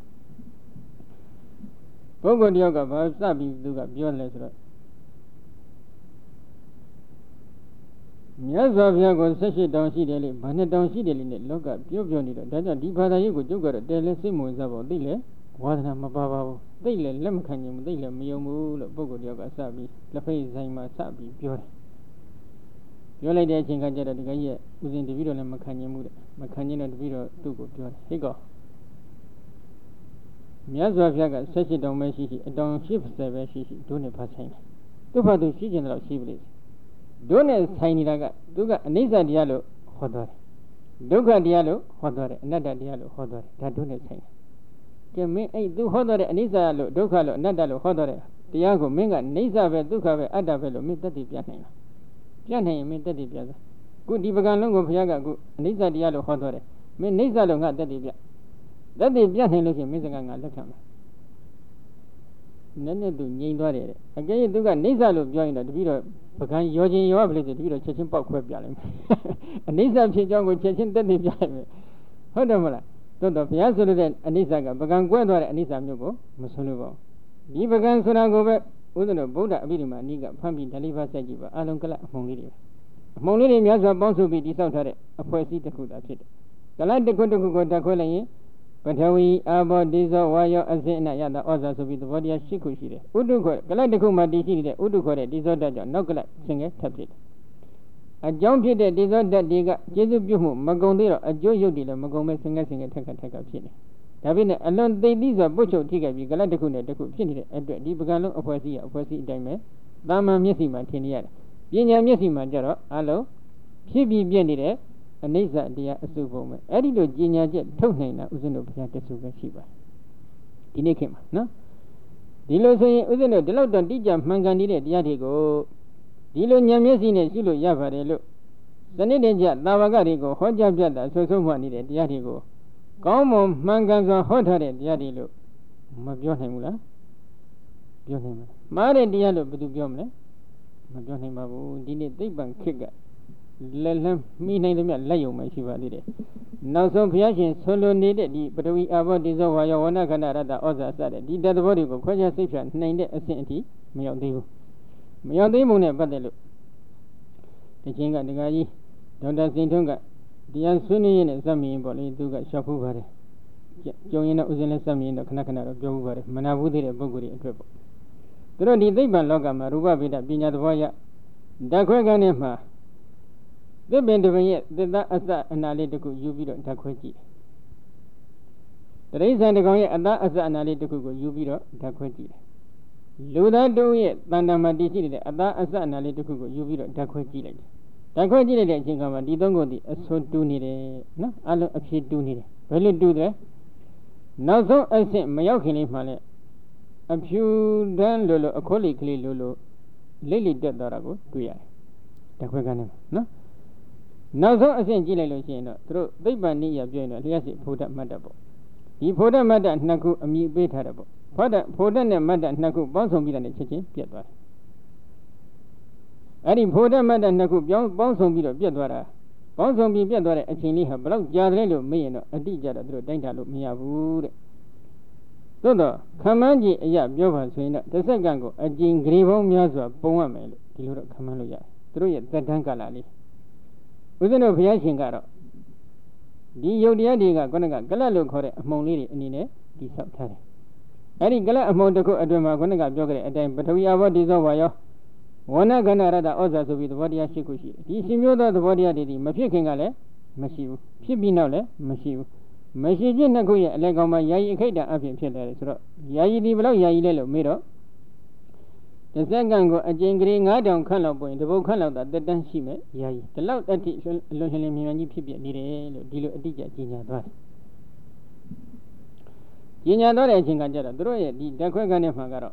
Speaker 1: Bogo Dioga, but Sabi do got beyond letter. Yes, of Yago says down see daily, but not down see daily, look up, you beyond it. That's a deep father you could do got a daily simons about delay. What am about? They let Lemcanium, they let Miomu, Bogo Dioga Sabi, La Face Zaima Sabi, pure. Your lady, I think I did a guy within the video and Macanium, Macanian and video to go pure. He go. Miazo Yaga says it don't make she, don't ship seven, she don't have passing. To part of she general shivers. Don't as tiny raga, Duga, Nisa Diallo, Hodor. Duga Diallo, Hodor, another Diallo, Hodor, that don't have time. Me, I do Hodore, Nisa, Docalo, Nadalo, Hodore, Diago, Minga, Nisa, Duca, Adavelo, meet the Piana. Piana, meet the Piazza. Good Divagan Longo Piaga, Nisa Diallo, Hodore, me Nisa Longa, that is that is Piana looking, Mizanga, Lacam. None do Nidore. Again, Duga, Nisa look joined the video, Pagan, Yoji, your place, the video, Chechin Pop, Quebialim. And Nisa Chijan with Chechin, that is Piana. Hodamala. So the Piazza and Anisaga, Bagan Guador and Nisa Mugo, Musulugo. Divagan Sunago, Udano, Buddha, Vidima, Niga, Pampi, Taliva Sajiva, Alunkala, Mongiri. Mongiri Miaza Bonsu be disouted, a poesy to could upset. The light the Kotoku Dakola, but how we about this wire as in Ayana, others with the body of Shikushi. Uduko, Galadikuma, Disi, Udukore, disorder, Nokala, singer, tapped it. A jump hit a desert that they got Jesu Bumu, Magondiro, a Jojo dealer, Magome singer singer take a take a pin. Davin alone they these are butcher tiga, Galadacuna, the cook finished at the Dibagalo of Poesia, of Poesia Dime, Dama Missima Tenia, Piena Missima Jaro, Allo, Chibi Bienire, and Nisa dia Subome, Edido Genia Jet, Tonena, Uzino Piata Suga Shiba. Dinekima, no? ဒီလိုဆိုရင်ဥစဉ်တို့ဒီလောက်တော့တိကျမှန်ကန်နေတဲ့တရားတွေကိုဒီလိုဉာဏ်မျက်စိနဲ့ရှုလို့ရပါတယ်လို့စနစ်တကျသာဝကတွေကိုဟောကြားပြတာဆွဆုံးမှနေတဲ့တရားတွေကိုကောင်းမွန်မှန်ကန်စွာဟောထားတဲ့တရားတွေလို့မပြောနိုင်ဘူးလားပြောနိုင်မှာမှားတဲ့တရားလို့ဘယ်သူပြောမလဲမပြောနိုင်ပါဘူးဒီနေ့သိပ္ပံခေတ်ကလက်လန်းမိနိုင်တယ်မြတ်လက်ယုံမှရှိပါသေးတယ်နောက်ဆုံးဘုရားရှင်ဆွလွန်နေတဲ့ဒီပထဝီအာဘောတိဇောဝါယောဝနခန္ဓာရတ္တဩဇာစတဲ့ဒီတတ်သဘောတွေကိုခွဲခြားစိတ်ဖြာနိုင်တဲ့အဆင့်အထိမရောက်သေးဘူးမရောက်သေးမှုနဲ့ပတ်သက်လို့ဒီချင်းကဒကာကြီးဒေါက်တာစင်ထွန်းကတရားဆွေးနွေးရင်းနဲ့စက်မြင်ပေါ့လေသူကရှောက်ဖူးပါတယ်ကြုံရင်တော့ဥစဉ်နဲ့စက်မြင်တော့ခဏခဏတော့ပြောဖူးပါတယ်မနာဘူးသေးတဲ့ပုဂ္ဂိုလ်တွေအတွက်ပေါ့သူတို့ဒီသိပ္ပံလောကမှာရူပဗေဒပညာသဘောရဓာတ်ခွဲခန်းထဲမှာသစ်ပင်တစ်ပင်ရဲ့သစ်သားအစအနာလေးတစ်ခုယူပြီးတော့ဓာတ်ခွဲကြည့်တယ်တရိစ္ဆာန်တစ်ကောင်ရဲ့အသားအစအနာလေးတစ်ခုကိုယူပြီးတော့ဓာတ်ခွဲကြည့်တယ်လူသားတို့ရဲ့တဏ္ဍာမှာတည်ရှိနေတဲ့အသားအစအနာလေးတစ်ခုကိုယူပြီးတော့ဓာတ်ခွဲကြည့်လိုက်တယ်ဓာတ်ခွဲကြည့်လိုက်တဲ့အချိန်ကမှဒီသုံးခုတည်းအဆွတူးနေတယ်နော်အလုံးအဖြစ်တူးနေတယ်ဘယ်လိုတူးတယ်နောက်ဆုံးအဆင့်မရောက်ခင်လေးမှလည်းအဖြူတန်းလိုလိုအခိုးလေးကလေးလိုလိုလိမ့်လိမ့်တက်သွားတာကိုတွေ့ရတယ်ဓာတ်ခွဲခန်းထဲမှာနော်နောက်ဆုံးအဆင့်ကြည့်လိုက်လို့ရှိရင်တော့သူတို့သိပ္ပံနည်းရပြောရင်တော့လျှက်စီဖို့တတ်မှတ်တတ်ပေါ့ဒီဖို့တတ်မှတ်တတ်နှစ်ခုအမိပေးထားတယ်ပေါ့ဖို့တတ်ဖို့တတ်နဲ့မှတ်တတ်နှစ်ခုပေါင်းစုံပြီးတဲ့ချက်ချင်းပြတ်သွားတယ်အဲ့ဒီဖို့တတ်မှတ်တတ်နှစ်ခုပြောင်းပေါင်းစုံပြီးတော့ပြတ်သွားတာပေါင်းစုံပြီးပြတ်သွားတဲ့အချိန်လေးဟာဘယ်လောက်ကြာတယ်လို့မေးရင်တော့အတိအကျတော့သူတို့တိုင်းတာလို့မရဘူးတဲ့သို့တော့ခမန်းကြီးအရာပြောပါဆိုရင်တော့တစ်စက္ကန့်ကိုအကျဉ်းဂရေပေါင်းများစွာပုံရမယ်လို့ဒီလိုတော့ခမန်းလို့ရတယ်သူတို့ရဲ့သက်တမ်းကာလလေးဦးဇင်းတို့ဘုရားရှင်ကတော့ဒီယုတ်တရားတွေကခုနကကလတ်လို့ခေါ်တဲ့အမှုံလေးတွေအနေနဲ့တိဆောက်ထားတယ်။အဲဒီကလတ်အမှုံတစ်ခုအတွင်းမှာခုနကပြောခဲ့တဲ့အတိုင်းပထဝီအဘောတိဇောဝါယောဝဏခန္ဓာရတ္တဩဇာဆိုပြီးသဘောတရားရှိခုရှိတယ်။ဒီရှင်မျိုးသောသဘောတရားတွေဒီမဖြစ်ခင်ကလည်းမရှိဘူး။ဖြစ်ပြီးနောက်လည်းမရှိဘူး။မရှိခြင်းနှစ်ခုရဲ့အလဲကောင်မှာယာယီအခိတ္တအဖြစ်ဖြစ်လာတယ်ဆိုတော့ယာယီဒီဘယ်လောက်ယာယီလဲလို့မေးတော့တစ်စက္ကန့်ကိုအကျဉ်းကလေး၅တောင်ခန့်လောက်ပွင့်တပုတ်ခန့်လောက်သာတက်တန်းရှိမယ်ယာယီဒီလောက်အထိအလွန်လျင်လျင်မြန်မြန်ကြီးဖြစ်ပြနေတယ်လို့ဒီလိုအတိအကျကြီးညာသွားတယ်ကြီးညာသွားတဲ့အချိန်ကကြတော့သူတို့ရဲ့ဒီဓာတ်ခွဲခန်းထဲမှာကတော့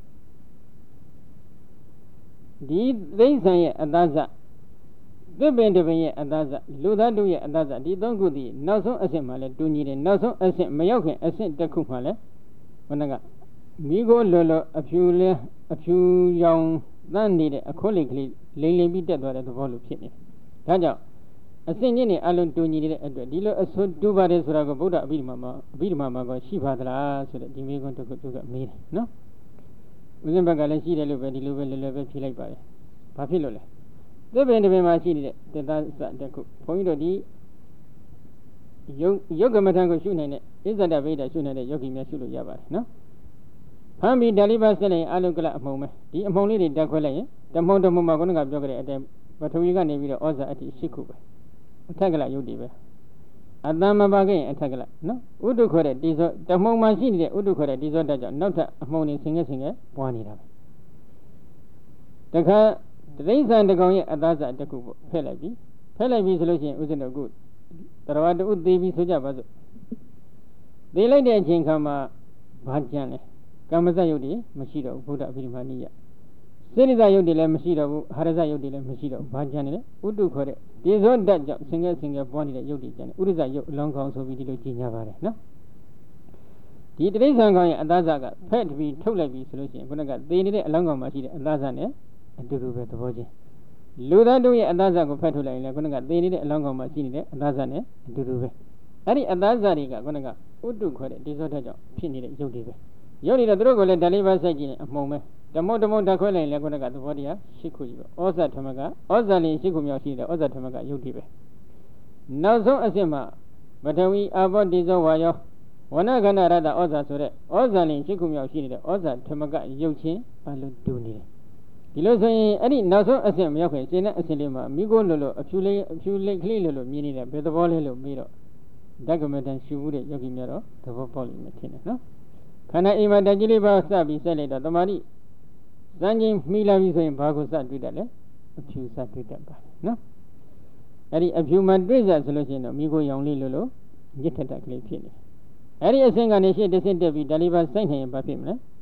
Speaker 1: ဒီသိဉ္ဇံရဲ့အသားစသစ်ပင်တစ်ပင်ရဲ့အသားစလူသားတို့ရဲ့အသားစဒီသုံးခုဒီနောက်ဆုံးအဆင့်မှာလဲတူညီတယ်နောက်ဆုံးအဆင့်မရောက်ခင်အဆင့်တစ်ခုမှလဲဘုန်းကမိကိုလောလောအဖြူလဲအဖြူရောင်သန်းနေတဲ့အခိုးလေးကလေးလိမ့်လိမ့်ပြီးတက်သွားတဲ့သဘောလိုဖြစ်နေတယ်။ဒါကြောင့်အစင်ကြီးနေအလုံးတူညီနေတဲ့အတွက်ဒီလိုအဆိုးတူပါတယ်ဆိုတာကိုဗုဒ္ဓအဘိဓမ္မာမှာအဘိဓမ္မာမှာကရှိပါသလားဆိုတဲ့ဒီမေးခွန်းတစ်ခုသူကမေးတယ်နော်။ဦးဇင်းဘက်ကလည်းရှိတယ်လို့ပဲဒီလိုပဲလွယ်လွယ်ပဲဖြေလိုက်ပါတယ်။ဘာဖြစ်လို့လဲ။သစ်ပင်တစ်ပင်မှာရှိနေတဲ့တေသစတစ်ခုဘုန်းကြီးတို့ဒီယုတ်ယုတ်ကမ္မထံကိုရှုနိုင်တဲ့ဣဇဒဗိဒ္ဓရှုနိုင်တဲ့ယောဂီများရှုလို့ရပါတယ်နော်။ဖမ်းပြီးဓာလိပါဆက်လိုက်အလုံးကလအမှုံပဲဒီအမှုံလေးတွေတက်ခွဲလိုက်ရင်တမှုံတမှုံမှာခုနကပြောခဲ့တဲ့အတိုင်းပထဝီကနေပြီးတော့ဩဇာအတိရှိခုပဲအထက်ကလယုတ်တွေပဲအတန်မပါခဲ့ရင်အထက်ကလနော်ဥဒုခေါ်တဲ့ဒီဇောတမှုံမှာရှိနေတဲ့ဥဒုခေါ်တဲ့ဒီဇောတက်ကြောင့်နောက်ထပ်အမှုံတွေဆင်ငယ်ဆင်ငယ်ပွားနေတာပဲတခါတရိစ္ဆာန်တကောင်ရဲ့အသားစားတစ်ခုပေါ့ဖဲ့လိုက်ပြီဖဲ့လိုက်ပြီဆိုလို့ရှိရင်ဥစဉ်တို့ခုတရားတူသေးပြီဆိုကြပါစို့သေးလိုက်တဲ့အချိန်ခါမှာဘာကြံလဲကမ္မဇယုတ်တွေမရှိတော့ဘူးဗုဒ္ဓအဘိဓမ္မာနည်းရစေနိဇယုတ်တွေလည်းမရှိတော့ဘူးဟာရဇယုတ်တွေလည်းမရှိတော့ဘူးဘာကြံနေလဲဥတုခေါ်တဲ့ဒီဇောဓာတ်ကြောင့်ဆင်ငယ်ဆင်ငယ်ပွားနေတဲ့ယုတ်တွေကြံတယ်ဥရဇယုတ်အလောင်းကောင်းဆိုပြီးဒီလိုကြီးညာပါတယ်နော်ဒီတိရစ္ဆာန်ကောင်ရဲ့အသားစားကဖက်ပြီးထုတ်လိုက်ပြီဆိုလို့ရှိရင်ခုနကသေနေတဲ့အလောင်းကောင်မှာရှိတဲ့အသားစားနဲ့အတူတူပဲသဘောချင်းလူသားတို့ရဲ့အသားစားကိုဖက်ထုတ်လိုက်ရင်လည်းခုနကသေနေတဲ့အလောင်းကောင်မှာရှိနေတဲ့အသားစားနဲ့အတူတူပဲအဲ့ဒီအသားစားတွေကခုနကဥတုခေါ်တဲ့ဒီဇောဓာတ်ကြောင့်ဖြစ်နေတဲ့ယုတ်တွေပဲရုပ်ရည်တော့သူတို့ကလည်းဓာလိပါစိုက်ကြည့်နေအမှုံပဲဓမ္မဓမ္မဓာခွဲလိုက်ရင်လည်းခုနကသဘောတရားရှိခုကြီးပဲဩဇာဓမ္မကဩဇာလင်ရှိခုမြောက်ရှိတယ်ဩဇာဓမ္မကယုတ်တိပဲနောက်ဆုံးအဆင့်မှာပထဝီအာဘောတိဇောဝါယောဝဏခန္ဓာရတ္တဩဇာဆိုတဲ့ဩဇာလင်ရှိခုမြောက်ရှိနေတဲ့ဩဇာဓမ္မကယုတ်ချင်းအလုံးတူနေတယ်ဒီလိုဆိုရင်အဲ့ဒီနောက်ဆုံးအဆင့်မရောက်ခင်ရှင်းတဲ့အဆင့်လေးမှာမိကိုလိုလိုအဖြူလေးအဖြူလေးကလေးလိုလိုမြင်နေတဲ့ဘယ်သဘောလဲလို့မေးတော့ဓကမတန်ရှုဘူးတဲ့ယောဂီများတော့သဘောပေါက်လိမ့်မယ်ထင်တယ်နော်ခန္ဓာအိမ်မှာတကြီးလေးပါစပြီးဆက်လိုက်တော့တမာတိစံချင်းမိလာပြီဆိုရင်ဘာကိုစတွေ့တတ်လဲအဖြူစတွေ့တတ်ပါနော်အဲ့ဒီအဖြူမှတွေ့ကြဆိုလို့ရှိရင်တော့မိကိုရောင်လေးလို့လို့ညစ်ထက်တက်ကလေးဖြစ်နေအဲ့ဒီအဆင့်ကနေရှေ့တစ်ဆင့်တက်ပြီးဓာလိပါစိုက်နေရင်ဘာဖြစ်မလဲ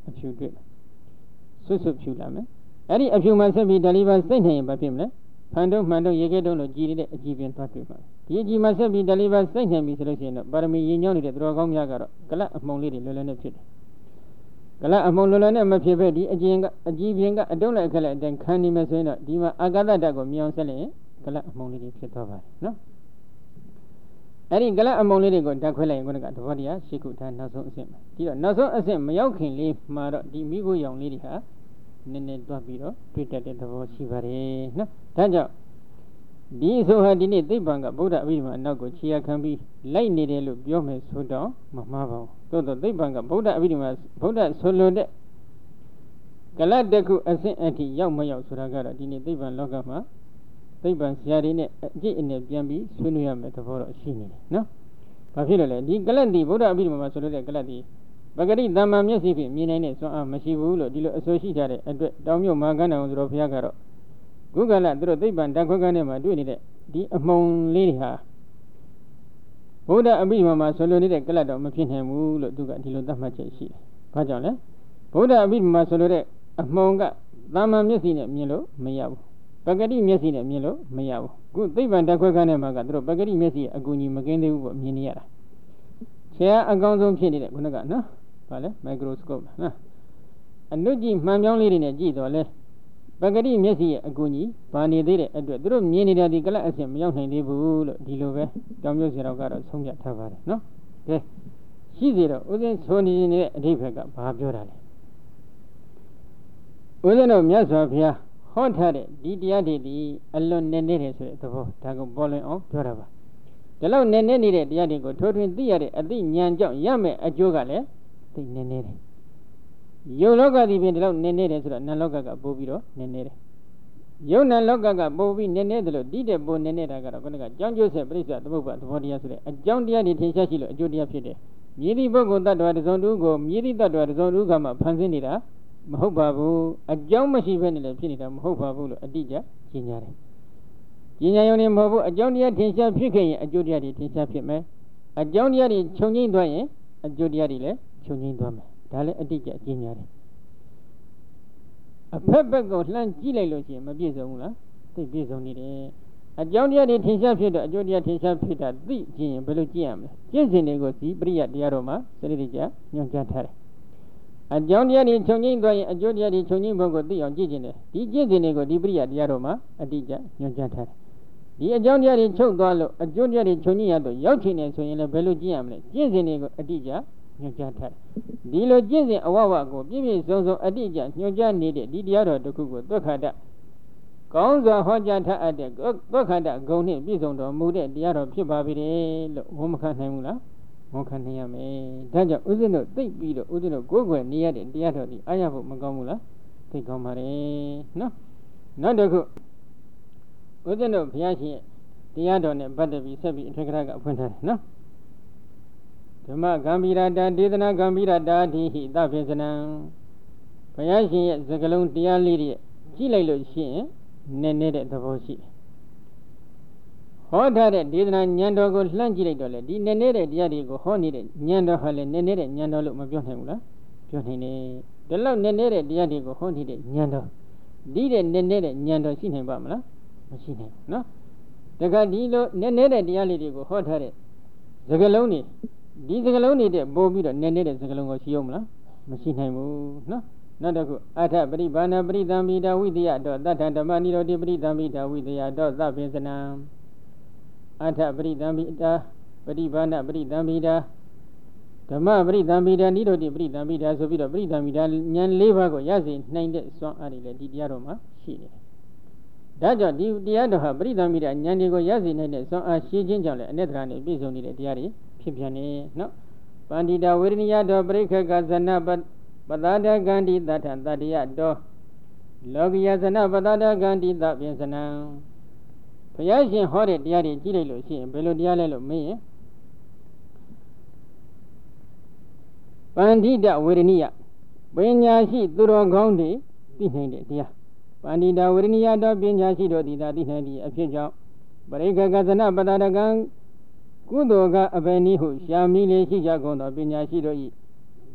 Speaker 1: အဖြူတွေ့ဆွတ်ဆွတ်ဖြူလာမယ်အဲ့ဒီအဖြူမှဆက်ပြီးဒါလေးပါစိတ်နေရင်ဘာဖြစ်မလဲဖန်တုံးမှန်တုံးရေခဲတုံးလို့ကြည်နေတဲ့အကြည်ပင်သွားတွေ့ပါဒီအကြည်မှဆက်ပြီးဒါလေးပါစိတ်နေပြီဆိုလို့ရှိရင်တော့ပါရမီရင်ညောင်းနေတဲ့သူတော်ကောင်းများကတော့ကလတ်အမှုံလေးတွေလွယ်လွယ်နဲ့ဖြစ်တယ်ကလတ်အမှုံလွယ်လွယ်နဲ့မဖြစ်ပဲဒီအကျင်ကအကြည်ပင်ကအတုံးလိုက်အခက်လိုက်အတိုင်းခံနေမယ်ဆိုရင်တော့ဒီမှာအာကာသဓာတ်ကိုမြင်အောင်ဆက်လိုက်ရင်ကလတ်အမှုံလေးတွေဖြစ်သွားပါတယ်နော်အဲ့ဒီကလတ်အမုံလေးတွေကိုဓာတ်ခွဲလိုက်ရင်ခုနကသဘောတရားရှိခုထားနောက်ဆုံးအဆင့်မှာဒီတော့နောက်ဆုံးအဆင့်မရောက်ခင်လေးမှာတော့ဒီမိခိုးရောင်လေးတွေဟာနည်းနည်းတွားပြီးတော့တွေ့တတ်တဲ့သဘောရှိပါတယ်နော်ဒါကြောင့်ဒီဆိုဟာဒီနေ့သိပ္ပံကဗုဒ္ဓအဘိဓမ္မာအနောက်ကိုခြေရခံပြီးလိုက်နေတယ်လို့ပြောမယ်ဆိုတော့မမှားပါဘူးသို့တော့သိပ္ပံကဗုဒ္ဓအဘိဓမ္မာဗုဒ္ဓဆိုလိုတဲ့ကလတ်တစ်ခုအဆင့်အထိရောက်မရောက်ဆိုတာကတော့ဒီနေ့သိပ္ပံလောကမှာသိပ္ပံဆရာတွေနဲ့အကျင့်အနဲ့ပြန်ပြီးဆွေးနွေးရမယ်သဘောတော့ရှိနေတယ်နော်။ဘာဖြစ်လို့လဲဒီကလတ်ဒီဗုဒ္ဓအဘိဓမ္မာမှာဆိုလို့တဲ့ကလတ်ဒီပဂရိတမ္မာမျက်စိဖြင့်မြင်နိုင်တဲ့စွမ်းအားမရှိဘူးလို့ဒီလိုအဆိုရှိကြတဲ့အတွက်တောင်မြုပ်မာကန်းတော်ဆိုတော်ဘုရားကတော့ခုကလတ်သူတို့သိပ္ပံဓာတ်ခွဲခန်းထဲမှာတွေ့နေတဲ့ဒီအမုံလေးတွေဟာဗုဒ္ဓအဘိဓမ္မာမှာဆိုလို့နေတဲ့ကလတ်တော့မဖြစ်နိုင်ဘူးလို့သူကဒီလိုသတ်မှတ်ချက်ရှိတယ်။ဘာကြောင့်လဲဗုဒ္ဓအဘိဓမ္မာဆိုလို့တဲ့အမုံကသမ္မာမျက်စိနဲ့မြင်လို့မရဘူးပဂတိမျက်စိနဲ့မြင်လို့မရဘူးခုသိပ္ပံဓာတ်ခွဲခန်းထဲမှာကသူတို့ပဂတိမျက်စိအကူအညီမကင်းသေးဘူးပေါ့မြင်နေရတာခြေအားအကောင်းဆုံးဖြစ်နေတဲ့ခုနကနော်ဗာလဲမိုက်ခရိုစကုပ်နော်အနုကြည့်မှန်ပြောင်းလေးတွေနဲ့ကြည့်တော့လဲပဂတိမျက်စိရဲ့အကူအညီဘာနေသေးတဲ့အတွက်သူတို့မြင်နေတဲ့ဒီကလတ်အဆင့်မရောက်နိုင်သေးဘူးလို့ဒီလိုပဲတောင်မြုပ်စီတော်ကတော့ဆုံးဖြတ်ထားပါတယ်နော်ကဲရှိသေးတော့ဥစဉ်ဆိုနေနေတဲ့အဓိပ္ပာယ်ကဘာပြောတာလဲဥစဉ်တော့မြတ်စွာဘုရားဟောထားတဲ့ဒီတရားတွေဒီအလွန်နည်းနေတယ်ဆိုတဲ့သဘောဒါကိုပေါ်လွင်အောင်ပြောတာပါဒီလောက်နည်းနေနေတဲ့တရားတွေကိုထိုးထွင်းသိရတဲ့အသိဉာဏ်ကြောင့်ရမယ်အကျိုးကလည်းသိနည်းနေတယ်ယုံလောကဒီပြင်ဒီလောက်နည်းနေတယ်ဆိုတော့နတ်လောကကပို့ပြီးတော့နည်းနေတယ်ယုံနတ်လောကကပို့ပြီးနည်းနေတယ်လို့ဒီတဲ့ပို့နည်းနေတာကတော့ခုနကကြောင်းကျိုးဆက်ပြိဿသမုပ္ပါသဘောတရားဆိုတဲ့အကြောင်းတရားတွေထင်ရှားရှိလို့အကျိုးတရားဖြစ်တယ်မြည်သည့်ပုဂ္ဂိုလ်တ attva တစ်စုံတစ်ခုကိုမြည်သည့်တ attva တစ်စုံတစ်ခုကမှဖန်ဆင်းနေတာမဟုတ်ပါဘူးအကြောင်းမရှိဘဲနဲ့လည်းဖြစ်နေတာမဟုတ်ပါဘူးလို့အတိအကျရှင်းရတယ်။ရှင်းရရုံနဲ့မဟုတ်ဘူးအကြောင်းတရားထင်ရှားဖြစ်ခဲ့ရင်အကျိုးတရားတွေထင်ရှားဖြစ်မယ်။အကြောင်းတရားတွေခြုံငိမ့်သွားရင်အကျိုးတရားတွေလည်းခြုံငိမ့်သွားမယ်။ဒါလည်းအတိအကျရှင်းရတယ်။အဖက်ဖက်ကိုလှမ်းကြည့်လိုက်လို့ရှိရင်မပြည့်စုံဘူးလား။သိပြည့်စုံနေတယ်။အကြောင်းတရားတွေထင်ရှားဖြစ်တော့အကျိုးတရားထင်ရှားဖြစ်တာသိခြင်းရင်ဘယ်လိုကြည့်ရမလဲ။ကျင့်စဉ်တွေကိုစီပရိယတရားတော်မှာစရိတိကျညွှန်ကြားထားတယ်အကြောင်းတရားတွေခြုံငိမ့်သွားရင်အကျိုးတရားတွေခြုံငိမ့်ဖို့ကိုသိအောင်ကြည့်ကျင်တယ်ဒီကျင့်စဉ်တွေကိုဒီပရိယတရားတော်မှာအတိအကျညွှန်ကြားထားတယ်ဒီအကြောင်းတရားတွေချုပ်သွားလို့အကျိုးတရားတွေခြုံငိမ့်ရတော့ရောက်ချင်တယ်ဆိုရင်လည်းဘယ်လိုကြည့်ရမလဲကျင့်စဉ်တွေကိုအတိအကျညွှန်ကြားထားတယ်ဒီလိုကျင့်စဉ်အဝဝကိုပြည့်ပြည့်စုံစုံအတိအကျညွှန်ကြားနေတဲ့ဒီတရားတော်တစ်ခုကိုသွက်ခါတကောင်းစွာဟောကြားထားအပ်တဲ့သွက်ခါတဂုဏ်နှင့်ပြည့်စုံတော်မူတဲ့တရားတော်ဖြစ်ပါပြီလို့ဝန်မခံနိုင်ဘူးလားဝန်ခံနိုင်ရမယ်ဒါကြောင့်ဥစဉ်တို့သိပြီးတော့ဥစဉ်တို့ကိုယ်ွယ်နေရတဲ့တရားတော်ဒီအားရဖို့မကောင်းဘူးလားသိကောင်းပါတယ်နော်နောက်တစ်ခုဥစဉ်တို့ဘုရားရှင်တရားတော်နဲ့ပတ်သက်ပြီးဆက်ပြီးအထက်ကရာကအဖွင့်ထားတယ်နော်ဓမ္မဂံဗီရတာဒေသနာဂံဗီရတာဒီဟိသဗ္ဗေစနံဘုရားရှင်ရဲ့စကားလုံးတရားလေးတွေကြည့်လိုက်လို့ရှိရင်နည်းနည်းတဲ့သဘောရှိတယ်ဟောထားတဲ့ဒေသနာဉာဏ်တော်ကိုလှမ်းကြည့်လိုက်တော့လေဒီနည်းနည်းတဲ့တရားတွေကိုဟောနေတဲ့ဉာဏ်တော်ဟာလေနည်းနည်းတဲ့ဉာဏ်တော်လို့မပြောနိုင်ဘူးလားပြောနိုင်တယ်ဒီလောက်နည်းနည်းတဲ့တရားတွေကိုဟောနေတဲ့ဉာဏ်တော်ဒီတဲ့နည်းနည်းတဲ့ဉာဏ်တော်ရှိနိုင်ပါမလားမရှိနိုင်ဘူးနော်တခါဒီလိုနည်းနည်းတဲ့တရားလေးတွေကိုဟောထားတဲ့စကားလုံးတွေဒီစကားလုံးတွေတဲ့ပို့ပြီးတော့နည်းနည်းတဲ့စကားလုံးကိုရှိအောင်မလားမရှိနိုင်ဘူးနော်နောက်တစ်ခုအထပရိဘာဏပရိသံမိတာဝိတယတော့တထဓမ္မနိရောဓပရိသံမိတာဝိတယတော့သဗ္ဗေစနံအထပရိသံမိတာပရိဘာဏပရိသံမိတာဓမ္မပရိသံမိတာနိရောဓပရိသံမိတာဆိုပြီးတော့ပရိသံမိတာဉာဏ်၄ပါးကိုရစေနိုင်တဲ့စွမ်းအားတွေလည်းဒီတရားတော်မှာရှိနေတယ်ဒါကြောင့်ဒီတရားတော်ဟာပရိသံမိတာဉာဏ်တွေကိုရစေနိုင်တဲ့စွမ်းအားရှိခြင်းကြောင့်လည်းအနတ္တရာနဲ့ပြည့်စုံနေတဲ့တရားတွေဖြစ်ပြန်နေနော်ပန္တိတာဝေရဏိယတော်ပရိခကဇနပပတ္တကန္တိတထတတ္တယတော်လောကိယဇနပတ္တကန္တိသဗ္ဗေစနံဘုရားရှင်ဟောတဲ့တရားတွေကြည့်လိုက်လို့ရှိရင်ဘယ်လိုတရားလဲလို့မေးရင်ပန္တိတဝေရဏိယပညာရှိသူတော်ကောင်းတွေသိနိုင်တဲ့တရားပန္တိတဝေရဏိယတော်ပညာရှိတို့သည်သာသိနိုင်သည့်အဖြစ်ကြောင့်ပရိခကဇနပတ္တကံကုသိုလ်ကအဘယ်နည်းဟုရှာမိလေရှိကြကုန်သောပညာရှိတို့၏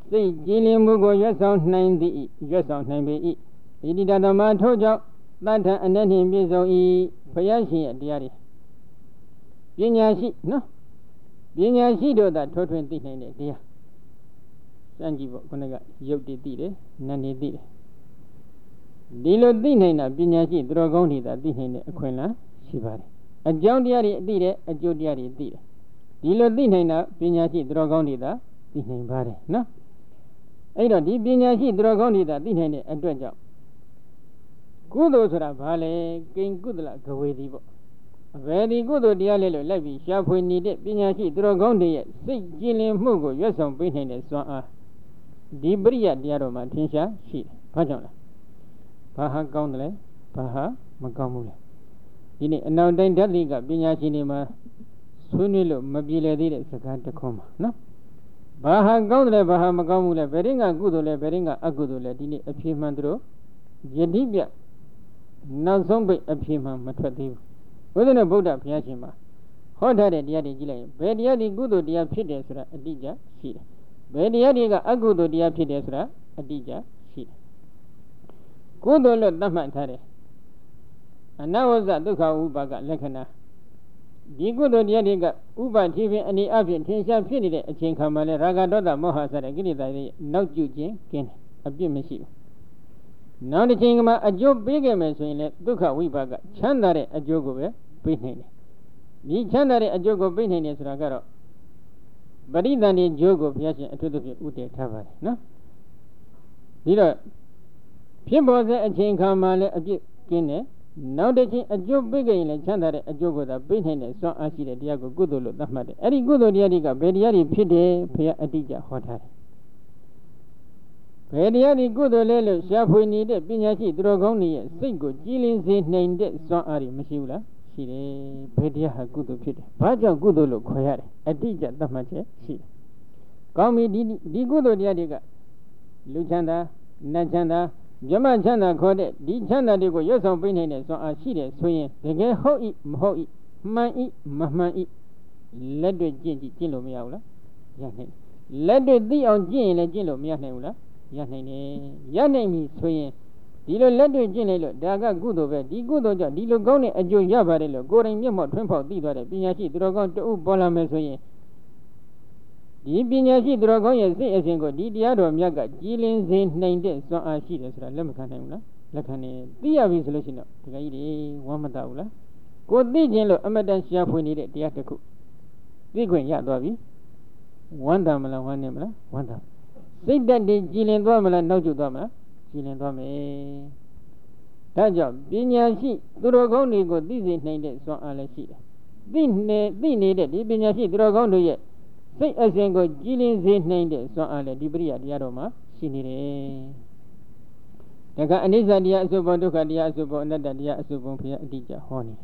Speaker 1: စိတ်ကြည်လင်မှုကိုရွတ်ဆောင်နိုင်သည်ရွတ်ဆောင်နိုင်ပေ၏ဒီတိတသမထို့ကြောင့်တထအနက်နှင့်ပြည့်စုံ၏ဘုရားရှင်ရဲ့တရားတွေပညာရှိနော်ပညာရှိတို့သာထိုးထွင်းသိနိုင်တဲ့တရားစမ်းကြည့်ပေါ့ခုနကရုပ်တည်သိတယ်နာနေသိတယ်ဒီလိုသိနိုင်တာပညာရှိသူတော်ကောင်းတွေသာသိနိုင်တဲ့အခွင့်အလမ်းရှိပါတယ်အကြောင်းတရားတွေသိတယ်အကျိုးတရားတွေသိတယ်ဒီလိုသိနိုင်တာပညာရှိသူတော်ကောင်းတွေသာသိနိုင်ပါတယ်နော်အဲ့တော့ဒီပညာရှိသူတော်ကောင်းတွေသာသိနိုင်တဲ့အတွက်ကြောင့်ကုသိုလ်ဆိုတာဘာလဲကိဉ္ကုသလကဝေတိပေါ့အဘယ်ဒီကုသိုလ်တရားလဲလို့လိုက်ပြီးရှားဖွေနေတဲ့ပညာရှိသူတော်ကောင်းတွေရဲ့စိတ်ကြည်လင်မှုကိုရွတ်ဆောင်ပေးနိုင်တဲ့စွမ်းအားဒီပရိယတရားတော်မှာထင်ရှားရှိတယ်ဘာကြောင့်လဲဘာဟာကောင်းတယ်လဲဘာဟာမကောင်းဘူးလဲဒီနေ့အနောက်တိုင်းဓာတ်လိကပညာရှင်တွေမှာဆွေးနွေးလို့မပြေလည်သေးတဲ့စကားတစ်ခုမှနော်ဘာဟာကောင်းတယ်လဲဘာဟာမကောင်းဘူးလဲဘယ်ရင်ကကုသိုလ်လဲဘယ်ရင်ကအကုသိုလ်လဲဒီနေ့အဖြေမှန်သူတို့ယတိပြနောက်ဆုံးပိတ်အဖြေမှန်မထွက်သေးဘူးဘုရားနဲ့ဗုဒ္ဓဘုရားရှင်မှာဟောထားတဲ့တရားတွေကြည့်လိုက်ရင်ဘယ်တရားဒီကုသိုလ်တရားဖြစ်တယ်ဆိုတာအတိအကျရှိတယ်ဘယ်တရားတွေကအကုသိုလ်တရားဖြစ်တယ်ဆိုတာအတိအကျရှိတယ်ကုသိုလ်လို့သတ်မှတ်ထားတယ်အနဝဇ္ဇဒုက္ခဥပါကလက္ခဏာဒီကုသိုလ်တရားတွေကဥပတိဖြင့်အနေအဖြင့်ထင်ရှားဖြစ်နေတဲ့အချိန်ခါမှာလဲရာဂဒေါသမောဟစတဲ့ကိလေသာတွေနောက်ကျခြင်းကင်းတယ်အပြစ်မရှိဘူးနောက်တစ်ချိန်မှာအကျိုးပေးခဲ့မယ်ဆိုရင်လည်းဒုက္ခဝိပါကချမ်းသာတဲ့အကျိုးကိုပဲပေးနိုင်တယ်ဒီချမ်းသာတဲ့အကျိုးကိုပေးနိုင်တယ်ဆိုတာကတော့ပရိသန္တိကျိုးကိုဘုရားရှင်အထူးသဖြင့်ဥတည်ထားပါတယ်နော်ဒီတော့ဖြစ်ပေါ်တဲ့အချိန်ခါမှာလည်းအပြစ်ကင်းတယ်နောက်တစ်ချိန်အကျိုးပေးခဲ့ရင်လည်းချမ်းသာတဲ့အကျိုးကိုသာပေးနိုင်တဲ့စွမ်းအားရှိတဲ့တရားကိုကုသိုလ်လို့သတ်မှတ်တယ်အဲ့ဒီကုသိုလ်တရားတွေကဘယ်တရားတွေဖြစ်တယ်ဘုရားအတိအကျဟောထားတယ်ဘယ်တရားဒီကုသိုလ်လဲလို့ရှားဖွေနေတဲ့ပညာရှိသူတော်ကောင်းတွေရဲ့စိတ်ကိုကြည်လင်စေနိုင်တဲ့စွမ်းအားတွေမရှိဘူးလားရှိတယ်ဘယ်တရားဟာကုသိုလ်ဖြစ်တယ်ဘာကြောင့်ကုသိုလ်လို့ခေါ်ရတယ်အတိအကျသတ်မှတ်ချက်ရှိတယ်ကောင်းပြီဒီဒီကုသိုလ်တရားတွေကလူချမ်းသာနတ်ချမ်းသာမြတ်ချမ်းသာခေါ်တဲ့ဒီချမ်းသာတွေကိုရွတ်ဆောင်ပေးနိုင်တဲ့စွမ်းအားရှိတယ်ဆိုရင်တကယ်ဟုတ်ဤမဟုတ်ဤမှန်ဤမမှန်ဤလက်တွေ့ကျင့်ကြည့်ကျင့်လို့မရဘူးလားရနိုင်လက်တွေ့သိအောင်ကျင့်ရင်လည်းကျင့်လို့မရနိုင်ဘူးလားရနိုင်တယ်ရနိုင်ပြီဆိုရင်ဒီလိုလက်တွေ့ကျင့်လိုက်လို့ဒါကကုသိုလ်ပဲဒီကုသိုလ်ကြောင့်ဒီလိုကောင်းတဲ့အကျိုးရပါတယ်လို့ကိုယ်တိုင်မျက်မှောက်ထွန်းဖောက်သိသွားတဲ့ပညာရှိသူတော်ကောင်းတဦးပေါ်လာမယ်ဆိုရင်ဒီပညာရှိသူတော်ကောင်းရဲ့စိတ်အစဉ်ကိုဒီတရားတော်မြတ်ကကြည်လင်စေနိုင်တဲ့စွမ်းအားရှိတယ်ဆိုတာလက်မခံနိုင်ဘူးလားလက်ခံနေသိရပြီဆိုလို့ရှိရင်တော့ဒီကကြီးတွေဝမ်းမသာဘူးလားကိုသိခြင်းလို့အမတန်ရှားဖွေနေတဲ့တရားတစ်ခုသိခွင့်ရသွားပြီဝမ်းသာမလားဝမ်းနေမလားဝမ်းသာစိတ်ဓာတ်တွေကြည်လင်သွားမလားနောက်ကျသွားမလားကြည်လင်သွားမယ်ဒါကြောင့်ပညာရှိသူတော်ကောင်းတွေကိုသိစေနိုင်တဲ့စွမ်းအားလည်းရှိတယ်သိနေသိနေတဲ့ဒီပညာရှိသူတော်ကောင်းတို့ရဲ့စိတ်အစဉ်ကိုကြည်လင်စေနိုင်တဲ့စွမ်းအားလည်းဒီပရိယတရားတော်မှာရှိနေတယ်ဒါကအနိစ္စတရားအစုဘဒုက္ခတရားအစုဘအနတ္တတရားအစုဘဘုရားအတိအကျဟောနေ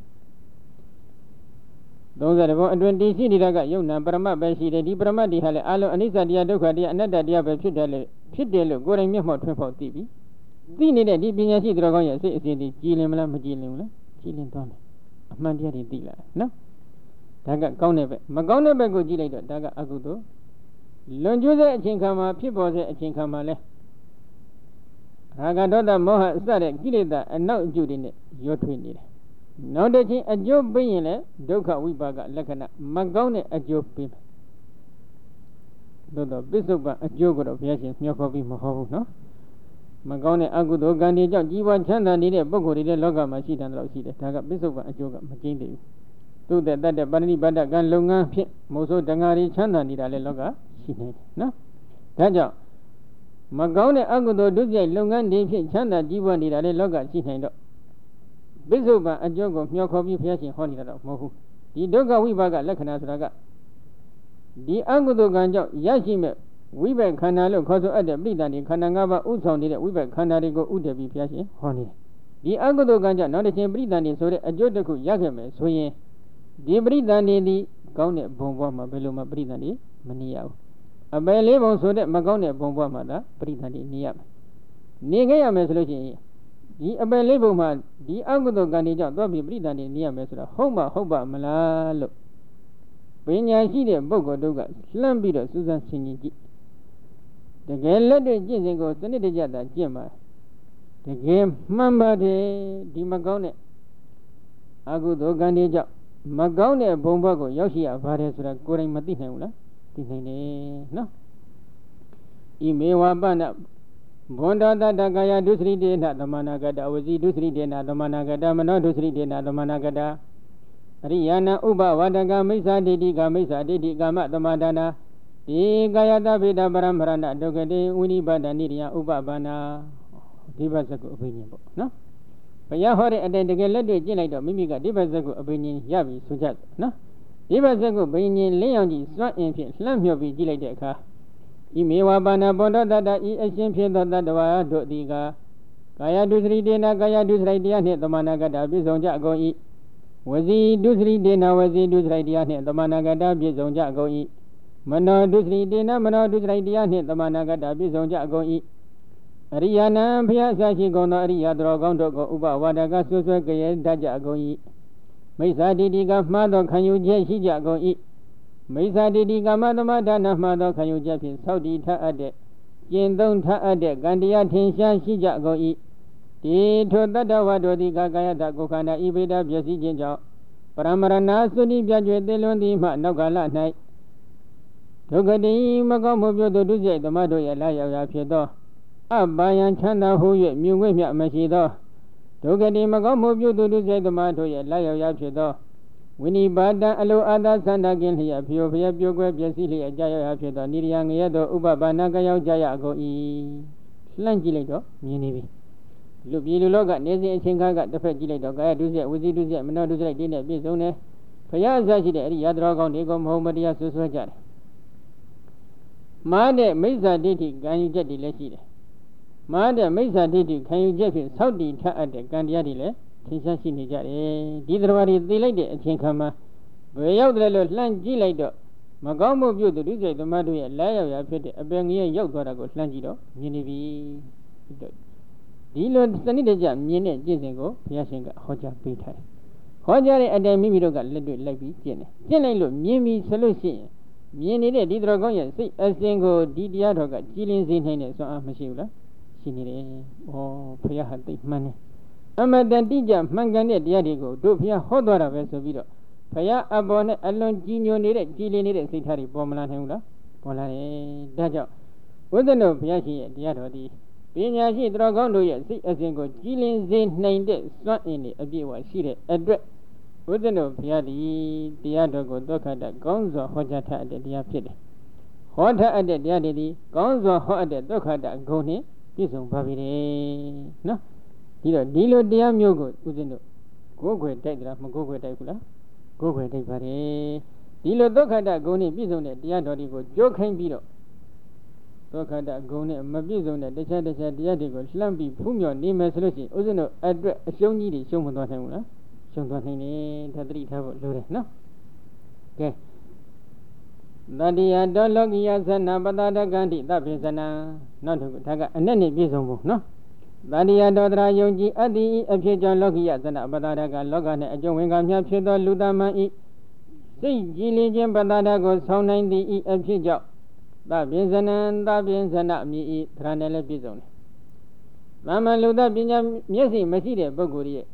Speaker 1: သုံးဆယ်ဘုံအတွင်တည်ရှိနေတာကယုံနာပရမတ်ပဲရှိတယ်ဒီပရမတ်ဒီဟာလည်းအလုံးအနိစ္စတရားဒုက္ခတရားအနတ္တတရားပဲဖြစ်တယ်လို့ဖြစ်တယ်လို့ကိုယ်တိုင်မျက်မှောက်ထွန်းဖောက်သိပြီသိနေတဲ့ဒီပညာရှိသူတော်ကောင်းရဲ့စိတ်အစဉ်ဒီကြည်လင်မလားမကြည်လင်ဘူးလားကြည်လင်သွားမယ်အမှန်တရားတွေသိလာနော်ဒါကကောင်းတဲ့ဘက်မကောင်းတဲ့ဘက်ကိုကြည့်လိုက်တော့ဒါကအကုသိုလ်လွန်ကျူးတဲ့အချိန်ခါမှာဖြစ်ပေါ်တဲ့အချိန်ခါမှာလဲရာဂဒေါသမောဟစတဲ့ကိလေသာအနောက်အကျိုးတွေနဲ့ရောထွေးနေတယ်နောက်တစ်ချိန်အကျိုးပေးရင်လည်းဒုက္ခဝိပါကလက္ခဏာမကောင်းတဲ့အကျိုးပေးမယ်သို့တော့ပစ္စုပန်အကျိုးကိုတော့ဘုရားရှင်မျှော်ခေါ်ပြီးမဟောဘူးနော်မကောင်းတဲ့အကုသိုလ်ကံတွေကြောင့်ကြီးပွားချမ်းသာနေတဲ့ပုဂ္ဂိုလ်တွေလည်းလောကမှာရှိတယ်လို့ရှိတယ်ဒါကပစ္စုပန်အကျိုးကမကျင်းသေးဘူးသူ့တဲ့တတ်တဲ့ပါဏိပါဒကံလုပ်ငန်းဖြင့်မို့ဆိုတန်ဃာတွေချမ်းသာနေတာလည်းလောကရှိနေတယ်နော်ဒါကြောင့်မကောင်းတဲ့အကုသိုလ်ဒုစရိုက်လုပ်ငန်းတွေဖြင့်ချမ်းသာကြီးပွားနေတာလည်းလောကရှိနိုင်တော့ပစ္စုပန်အကျိုးကိုမျှော်ခေါ်ပြီးဘုရားရှင်ဟောနေတာတော့မဟုတ်ဘူးဒီဒုက္ခဝိပါကလက္ခဏာဆိုတာကဒီအကုသိုလ်ကံကြောင့်ရရှိမဲ့ဝိဘက်ခန္ဓာလို့ခေါ်ဆိုအပ်တဲ့ပိဋကံဒီခန္ဓာ၅ပါးဥဆောင်နေတဲ့ဝိဘက်ခန္ဓာတွေကိုဥတည်ပြီးဘုရားရှင်ဟောနေတယ်ဒီအကုသိုလ်ကံကြောင့်နောက်တစ်ချိန်ပိဋကံဒီဆိုတဲ့အကျိုးတစ်ခုရခဲ့မယ်ဆိုရင်ဒီပိဋကံဒီဒီကောင်းတဲ့ဘုံဘဝမှာဘယ်လိုမှပိဋကံဒီမနေရဘူးအပယ်လေးဘုံဆိုတဲ့မကောင်းတဲ့ဘုံဘဝမှာသာပိဋကံဒီနေရမယ်နေခဲ့ရမယ်ဆိုလို့ရှိရင်ဒီအပယ်လေးဘုံမှာဒီအကုသိုလ်ကံတွေကြောင့်သွားပြီးပိဋကံဒီနေရမယ်ဆိုတာဟုတ်မှဟုတ်ပါမလားလို့ပညာရှိတဲ့ပုဂ္ဂိုလ်တို့ကလှမ်းပြီးတော့စူးစမ်းဆင်ခြင်ကြည့်တကယ်လက်တွေ့ကျင့်စဉ်ကိုစနစ်တကျသာကျင့်ပါတကယ်မှန်ပါတယ်ဒီမကောင်းတဲ့အကုသိုလ်ကံတွေကြောင့်မကောင်းတဲ့ဘုံဘက်ကိုရောက်ရှိရပါတယ်ဆိုတာကိုယ်တိုင်မသိနိုင်ဘူးလားသိနိုင်တယ်နော်ဤမေဝပနဘွန္ဒတတကာယဒုစရိတေနသမနာကတဝစီဒုစရိတေနသမနာကတမနောဒုစရိတေနသမနာကတအရိယာနဥပဝဒကမိစ္ဆာဒိဋ္ဌိကမိစ္ဆာဒိဋ္ဌိကာမသမဒါနာဒီကာယတဗေဒပရမရဏဒုက္ခတေဝိနိပါဒနိရိယဥပပနာဒီဘဇကုအဘိညာဉ်ပေါ့နော်ဘုရားဟောတဲ့အတိုင်းတကယ်လက်တွေ့ကျင့်လိုက်တော့မိမိကဒီဘဇကုအဘိညာဉ်ရပြီဆိုကြနော်ဒီဘဇကုဘိညာဉ်လင်းအောင်ကြည့်စွန့်အင်ဖြင့်လှမ်းမြော့ပြီးကြည့်လိုက်တဲ့အခါဤမေဝပါဏဘောဓတတဤအရှင်ဖြစ်သောတတ္တဝါတို့သည်ကကာယဒုစရိတေနကာယဒုစရိုက်တရားနှင့်သမနာကတပြည့်စုံကြကုန်၏ဝစီဒုစရိတေနဝစီဒုစရိုက်တရားနှင့်သမနာကတပြည့်စုံကြကုန်၏မနောဒုစရိတေနမနောဒုစရိုက်တရားနှင့်သမနာကတပြည့်စုံကြကုန်၏အရိယာနံဘုရားဆရာရှိကုန်သောအရိယာတော်ကောင်းတို့ကိုဥပဝါဒကဆွဆွဲကြဲတတ်ကြကုန်၏မိစ္ဆာဒိဋ္ဌိကမှားသောခံယူချက်ရှိကြကုန်၏မိစ္ဆာဒိဋ္ဌိကာမသမဒါနမှားသောခံယူချက်ဖြင့်သောက်တည်ထအပ်တဲ့ကျင့်သုံးထအပ်တဲ့ကံတရားထင်ရှားရှိကြကုန်၏ဒီထိုတတ္တဝါတို့သည်ကာယတကိုယ်ခန္ဓာဤဗေဒပျက်စီးခြင်းကြောင့်ပရမရဏသုတိပြကျွေသေလွန်သည်မှနောက်ကာလ၌ဒုက္ခတိမကောင်းမှုပြုသောဒုစရိုက်သမားတို့ရဲ့လာရောက်ရာဖြစ်သောအဘာယံချမ်းသာဟု၍မြုံငွေ့မြမရှိသောဒုက္ခတိမကောင်းမှုပြုသောဒုစရိုက်သမားတို့ရဲ့လာရောက်ရာဖြစ်သောဝိနိပါဒံအလိုအာသာသန္တာကင်းလျက်ဖျော်ဖျက်ပြိုကွဲပျက်စီးလျက်ကြာရောက်ရာဖြစ်သောနိရိယငရဲသောဥပပါဏကရောက်ကြရကုန်၏လှမ်းကြည့်လိုက်တော့မြင်နေပြီလူပြည်လူလောကနေစဉ်အချိန်ခါကတစ်ဖက်ကြည့်လိုက်တော့ကာယဒုစရိုက်ဝစီဒုစရိုက်မနောဒုစရိုက်တင်းနဲ့ပြည့်စုံတယ်ဘုရားအစရှိတဲ့အဲ့ဒီရတတော်ကောင်းတွေကိုမဟုတ်မတရားဆွဆွဲကြတယ်မားတဲ့မိစ္ဆာဒိဋ္ဌိကံယူချက်တွေလည်းရှိတယ်မားတဲ့မိစ္ဆာဒိဋ္ဌိခံယူချက်ဖြင့်သောက်တည်ထအပ်တဲ့ကံတရားတွေလည်းထင်ရှားရှိနေကြတယ်ဒီတရားတွေသိလိုက်တဲ့အချိန်ခါမှာဘယ်ရောက်တယ်လို့လှမ်းကြည့်လိုက်တော့မကောင်းမှုပြုသူဒုစရိုက်သမားတို့ရဲ့လဲရောက်ရာဖြစ်တဲ့အပင်ငရဲရောက်သွားတာကိုလှမ်းကြည့်တော့မြင်နေပြီဒီလိုစနစ်တကျမြင်တဲ့ကျင့်စဉ်ကိုဘုရားရှင်ကဟောကြားပေးထားတယ်ဟောကြားတဲ့အတိုင်းမိမိတို့ကလက်တွေ့လိုက်ပြီးကျင့်တယ်ကျင့်လိုက်လို့မြင်ပြီဆိုလို့ရှိရင်မြင်နေတဲ့ဒီတော်ကောင်းရဲ့စိတ်အစဉ်ကိုဒီတရားတော်ကကြည်လင်စေနိုင်တဲ့စွမ်းအားမရှိဘူးလားရှိနေတယ်။ဩဘုရားဟာသိမှန်တယ်။အမတန်တိကျမှန်ကန်တဲ့တရားတွေကိုတို့ဘုရားဟောသွားတာပဲဆိုပြီးတော့ဘုရားအပေါ်နဲ့အလွန်ကြည်ညိုနေတဲ့ကြည်လင်နေတဲ့စိတ်ထားတွေပေါ်မလာနိုင်ဘူးလားပေါ်လာတယ်။ဒါကြောင့်ဝိသနုဘုရားရှင်ရဲ့တရားတော်ဒီပညာရှိတော်ကောင်းတို့ရဲ့စိတ်အစဉ်ကိုကြည်လင်စေနိုင်တဲ့စွမ်းအင်တွေအပြည့်အဝရှိတဲ့အတွက်ဝိသနုဘုရားဒီတရားတော်ကိုသောခတကောင်းစွာဟောကြားထားတဲ့တရားဖြစ်တယ်။ဟောထားတဲ့တရားတွေဒီကောင်းစွာဟောတဲ့သောခတဂုဏ်နဲ့ပြည့်စုံပါပြီလေနော်ဒီတော့ဒီလိုတရားမျိုးကိုဦးဇင်းတို့ကိုယ်ွယ်တိုက်ကြလားမကိုယ်ွယ်တိုက်ဘူးလားကိုယ်ွယ်တိုက်ပါတယ်ဒီလိုသောခတဂုဏ်နဲ့ပြည့်စုံတဲ့တရားတော်တွေကိုကြိုးခိုင်းပြီးတော့သောခတဂုဏ်နဲ့မပြည့်စုံတဲ့တခြားတခြားတရားတွေကိုလှမ်းပြီးဖူးမြော်နေမယ်ဆိုလို့ရှိရင်ဦးဇင်းတို့အတွက်အရှုံးကြီးတွေရှုံးမသွားနိုင်ဘူးလားရှုံးသွားနိုင်တယ်ဒါသတိထားဖို့လိုတယ်နော်ကဲတတိယတောလောကိယသနာပတတကံတိသဗ္ဗေသနာနောက်တစ်ခုဒါကအ내နဲ့ပြည့်စုံဖို့နော်တတိယတောတရာယုံကြည်အတ္တိအဖြစ်ကြောင့်လောကိယသနာပတတကလောကနဲ့အကျုံးဝင်ကများဖြစ်သောလူသမန်ဤစိတ်ကြည်လင်ခြင်းပတတကိုဆောင်းနိုင်သည့်ဤအဖြစ်ကြောင့်သဗ္ဗေသနံသဗ္ဗေသနာမြည်ဤသရနဲ့လည်းပြည့်စုံတယ်။သမန်လူသားပညာမျက်စိမရှိတဲ့ပုဂ္ဂိုလ်ရဲ့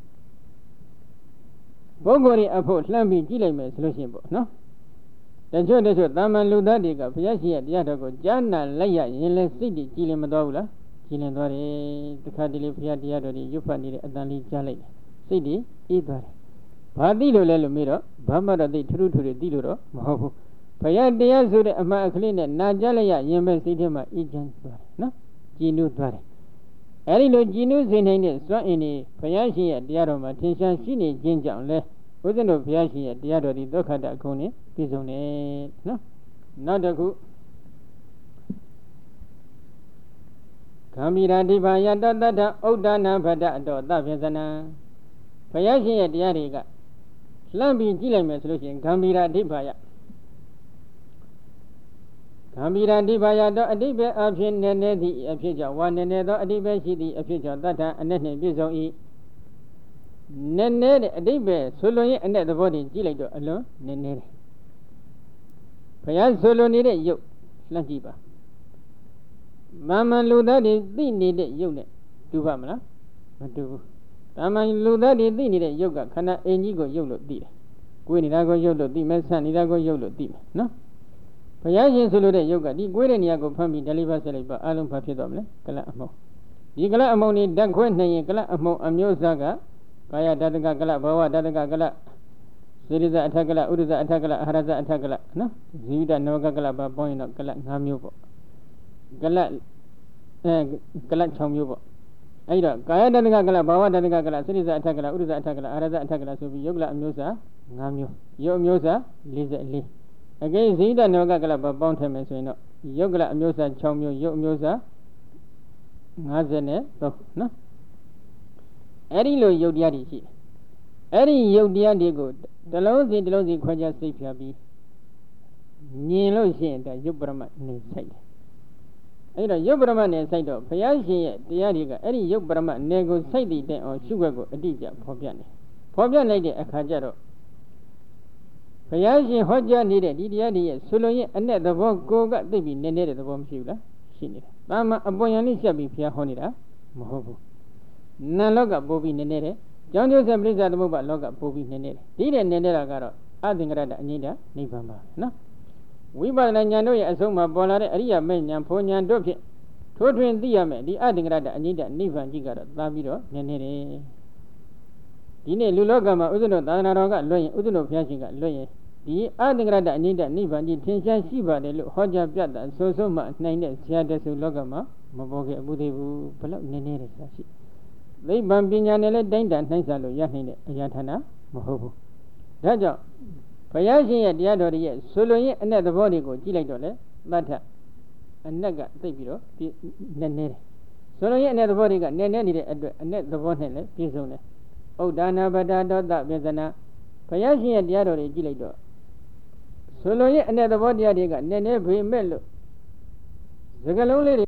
Speaker 1: ပုဂ္ဂိုလ်ရဲ့အဖို့လှမ်းပြီးကြည့်လိုက်မယ်ဆိုလို့ရှိရင်ပေါ့နော်တချို့တချို့တာမန်လူသားတွေကဘုရားရှိခိုးတရားတော်ကိုကြားနာလိုက်ရရင်လည်းစိတ်တွေကြည်လင်မသွားဘူးလားကြည်လင်သွားတယ်တခါတလေဘုရားတရားတော်တွေရွတ်ဖတ်နေတဲ့အတန်လေးကြားလိုက်တယ်စိတ်တွေအေးသွားတယ်ဘာသိလို့လဲလို့မေးတော့ဘာမှတော့သိထူးထူးထူးတွေသိလို့တော့မဟုတ်ဘူးဘုရားတရားဆိုတဲ့အမှန်အကလေးနဲ့နာကြားလိုက်ရရင်ပဲစိတ်ထဲမှာအေးချမ်းသွားတယ်နော်ကြည်နူးသွားတယ်အဲဒီလိုကြည်နူးစေနိုင်တဲ့စွမ်းအင်တွေဘုရားရှင်ရဲ့တရားတော်မှာထင်ရှားရှိနေခြင်းကြောင့်လဲဦးဇင်းတို့ဘုရားရှင်ရဲ့တရားတော်ဒီသောခတအကုန်နဲ့ပြည့်စုံတယ်နော်နောက်တစ်ခုဂံဗီရာတိဘာယတတ္တဥဒ္ဒနာဗဒ္ဒအတောသဗ္ဗေသနံဘုရားရှင်ရဲ့တရားတွေကလှမ်းပြီးကြည့်လိုက်မယ်ဆိုလို့ရှိရင်ဂံဗီရာတိဘာယဂံဗီရာတိဘာယတော့အတိဘေအဖြစ်နည်းနည်းသည့်အဖြစ်ကြောင့်ဝါနည်းနည်းသောအတိဘေရှိသည့်အဖြစ်ကြောင့်တတ္ထအ내နှင့်ပြည့်စုံ၏နည်းနည်းတဲ့အတိဘေဆိုလိုရင်အ내သဘောတည်းကြည့်လိုက်တော့အလွန်နည်းနည်းတယ်ဘုရားဆိုလိုနေတဲ့ရုပ်လှမ်းကြည့်ပါတာမန်လူသားတွေသိနေတဲ့ရုပ်နဲ့တူပါမလားမတူဘူးတာမန်လူသားတွေသိနေတဲ့ရုပ်ကခန္ဓာအင်ကြီးကိုရုပ်လို့သိတယ်ကိုယ်နေတာကိုရုပ်လို့သိမယ်ဆန့်နေတာကိုရုပ်လို့သိမယ်နော်ဘုရားရှင်ဆိုလို့တဲ့ရုပ်ကဒီကိုယ်တဲ့နေရာကိုဖမ်းပြီးဒလိဘဆက်လိုက်ပါအလုံးဘာဖြစ်သွားမလဲကလတ်အမုံဒီကလတ်အမုံนี่ဓာတ်ခွဲနိုင်ရင်ကလတ်အမုံအမျိုးအစားကကာယဓာတကကလတ်ဘဝဓာတကကလတ်စေရိဇအထက်ကလဥဒ္ဒဇအထက်ကလအဟရဇအထက်ကလနော်ဇီဝိတနဝကကလပါပေါင်းရင်တော့ကလတ်၅မျိုးပေါ့ကလတ်အဲကလတ်၆မျိုးပေါ့အဲ့တော့ကာယဓာတကကလဘာဝဓာတကကလစေရိဇအထက်ကလဥဒ္ဒဇအထက်ကလအဟရဇအထက်ကလဆိုပြီးယုတ်ကလအမျိုးအစား၅မျိုးယုတ်အမျိုးအစား၄၄အကဲဇိဒနဝကကလပပေါင်းထည့်မယ်ဆိုရင်တော့ယုတ်ကလအမျိုးအစား၆မျိုးယုတ်အမျိုးအစား၅၃နော်အဲ့ဒီလိုယုတ်တရားတွေရှိတယ်အဲ့ဒီယုတ်တရားတွေကိုတစ်လုံးစီတစ်လုံးစီခွဲခြားစိတ်ဖြာပြီးမြင်လို့ရှိရင်ဒါယုတ်ပရမတ်နေဆိုင်တယ်အဲ့တော့ယုတ်ပရမတ်နေဆိုင်တော့ဘုရားရှင်ရဲ့တရားတွေကအဲ့ဒီယုတ်ပရမတ်နေကိုစိုက်တည်တဲ့အောင်ရှုွက်ကိုအတိအကျဖော်ပြနေဖော်ပြလိုက်တဲ့အခါကျတော့ဘုရားရှင်ဟောကြားနေတဲ့ဒီတရားတွေရဲ့ဆိုလိုရင်အနဲ့သဘောကိုကသိပြီးနည်းနည်းတဲ့သဘောမရှိဘူးလားရှိနေတယ်။ဒါမှအပေါ်ယံလေးရှက်ပြီးဘုရားဟောနေတာမဟုတ်ဘူး။နာလောကပို့ပြီးနည်းနည်းတယ်။ကျောင်းကျိုးဆက်ပြိဿသမုပ္ပါလောကပို့ပြီးနည်းနည်းတယ်။ဒီတဲ့နည်းနည်းတာကတော့အသင်္ကရတအငြိမ့်တာနိဗ္ဗာန်ပါနော်။ဝိပဿနာဉာဏ်တို့ရဲ့အဆုံးမှာပေါ်လာတဲ့အရိယာမဲ့ဉာဏ်ဖို့ဉာဏ်တို့ဖြင့်ထိုးထွင်းသိရမယ်ဒီအသင်္ကရတအငြိမ့်တာနိဗ္ဗာန်ကြီးကတော့သာပြီးတော့နည်းနည်းတယ်။ဒီနေ့လူလောကမှာဥဒ္ဒနောသာသနာတော်ကလွတ်ရင်ဥဒ္ဒနောဘုရားရှင်ကလွတ်ရင်ဒီအသင်္ကရတအနိဒနိဗ္ဗာန်ကြီးထင်ရှားရှိပါတယ်လို့ဟောကြားပြတာဆိုဆုံးမှနိုင်တဲ့ဆရာတဆူလောကမှာမပေါ်ခဲ့ဘူးသေးဘူးဘလို့နည်းနည်းတယ်ဆိုတာရှိနိဗ္ဗာန်ပညာနဲ့လည်းတိုင်းတာနှိုင်းစားလို့ရနိုင်တဲ့အရာဌာနမဟုတ်ဘူးဒါကြောင့်ဘုရားရှင်ရဲ့တရားတော်ရဲ့ဆိုလိုရင်းအ내သဘောတွေကိုကြည့်လိုက်တော့လေသတ္ထအ내ကသိပြီးတော့နည်းနည်းတယ်ဆိုလိုရင်းအ내သဘောတွေကနည်းနည်းနေတဲ့အတွက်အ내သဘောနဲ့လည်းပြည့်စုံတယ်ဥဒ္ဒနာပတ္တတောတပြဇနာဘုရားရှင်ရဲ့တရားတော်တွေကြည့်လိုက်တော့ဆိုလိုရင်အ내သဘောတရားတွေကနည်းနည်းဖေးမဲ့လို့စကလုံးလေးတွေ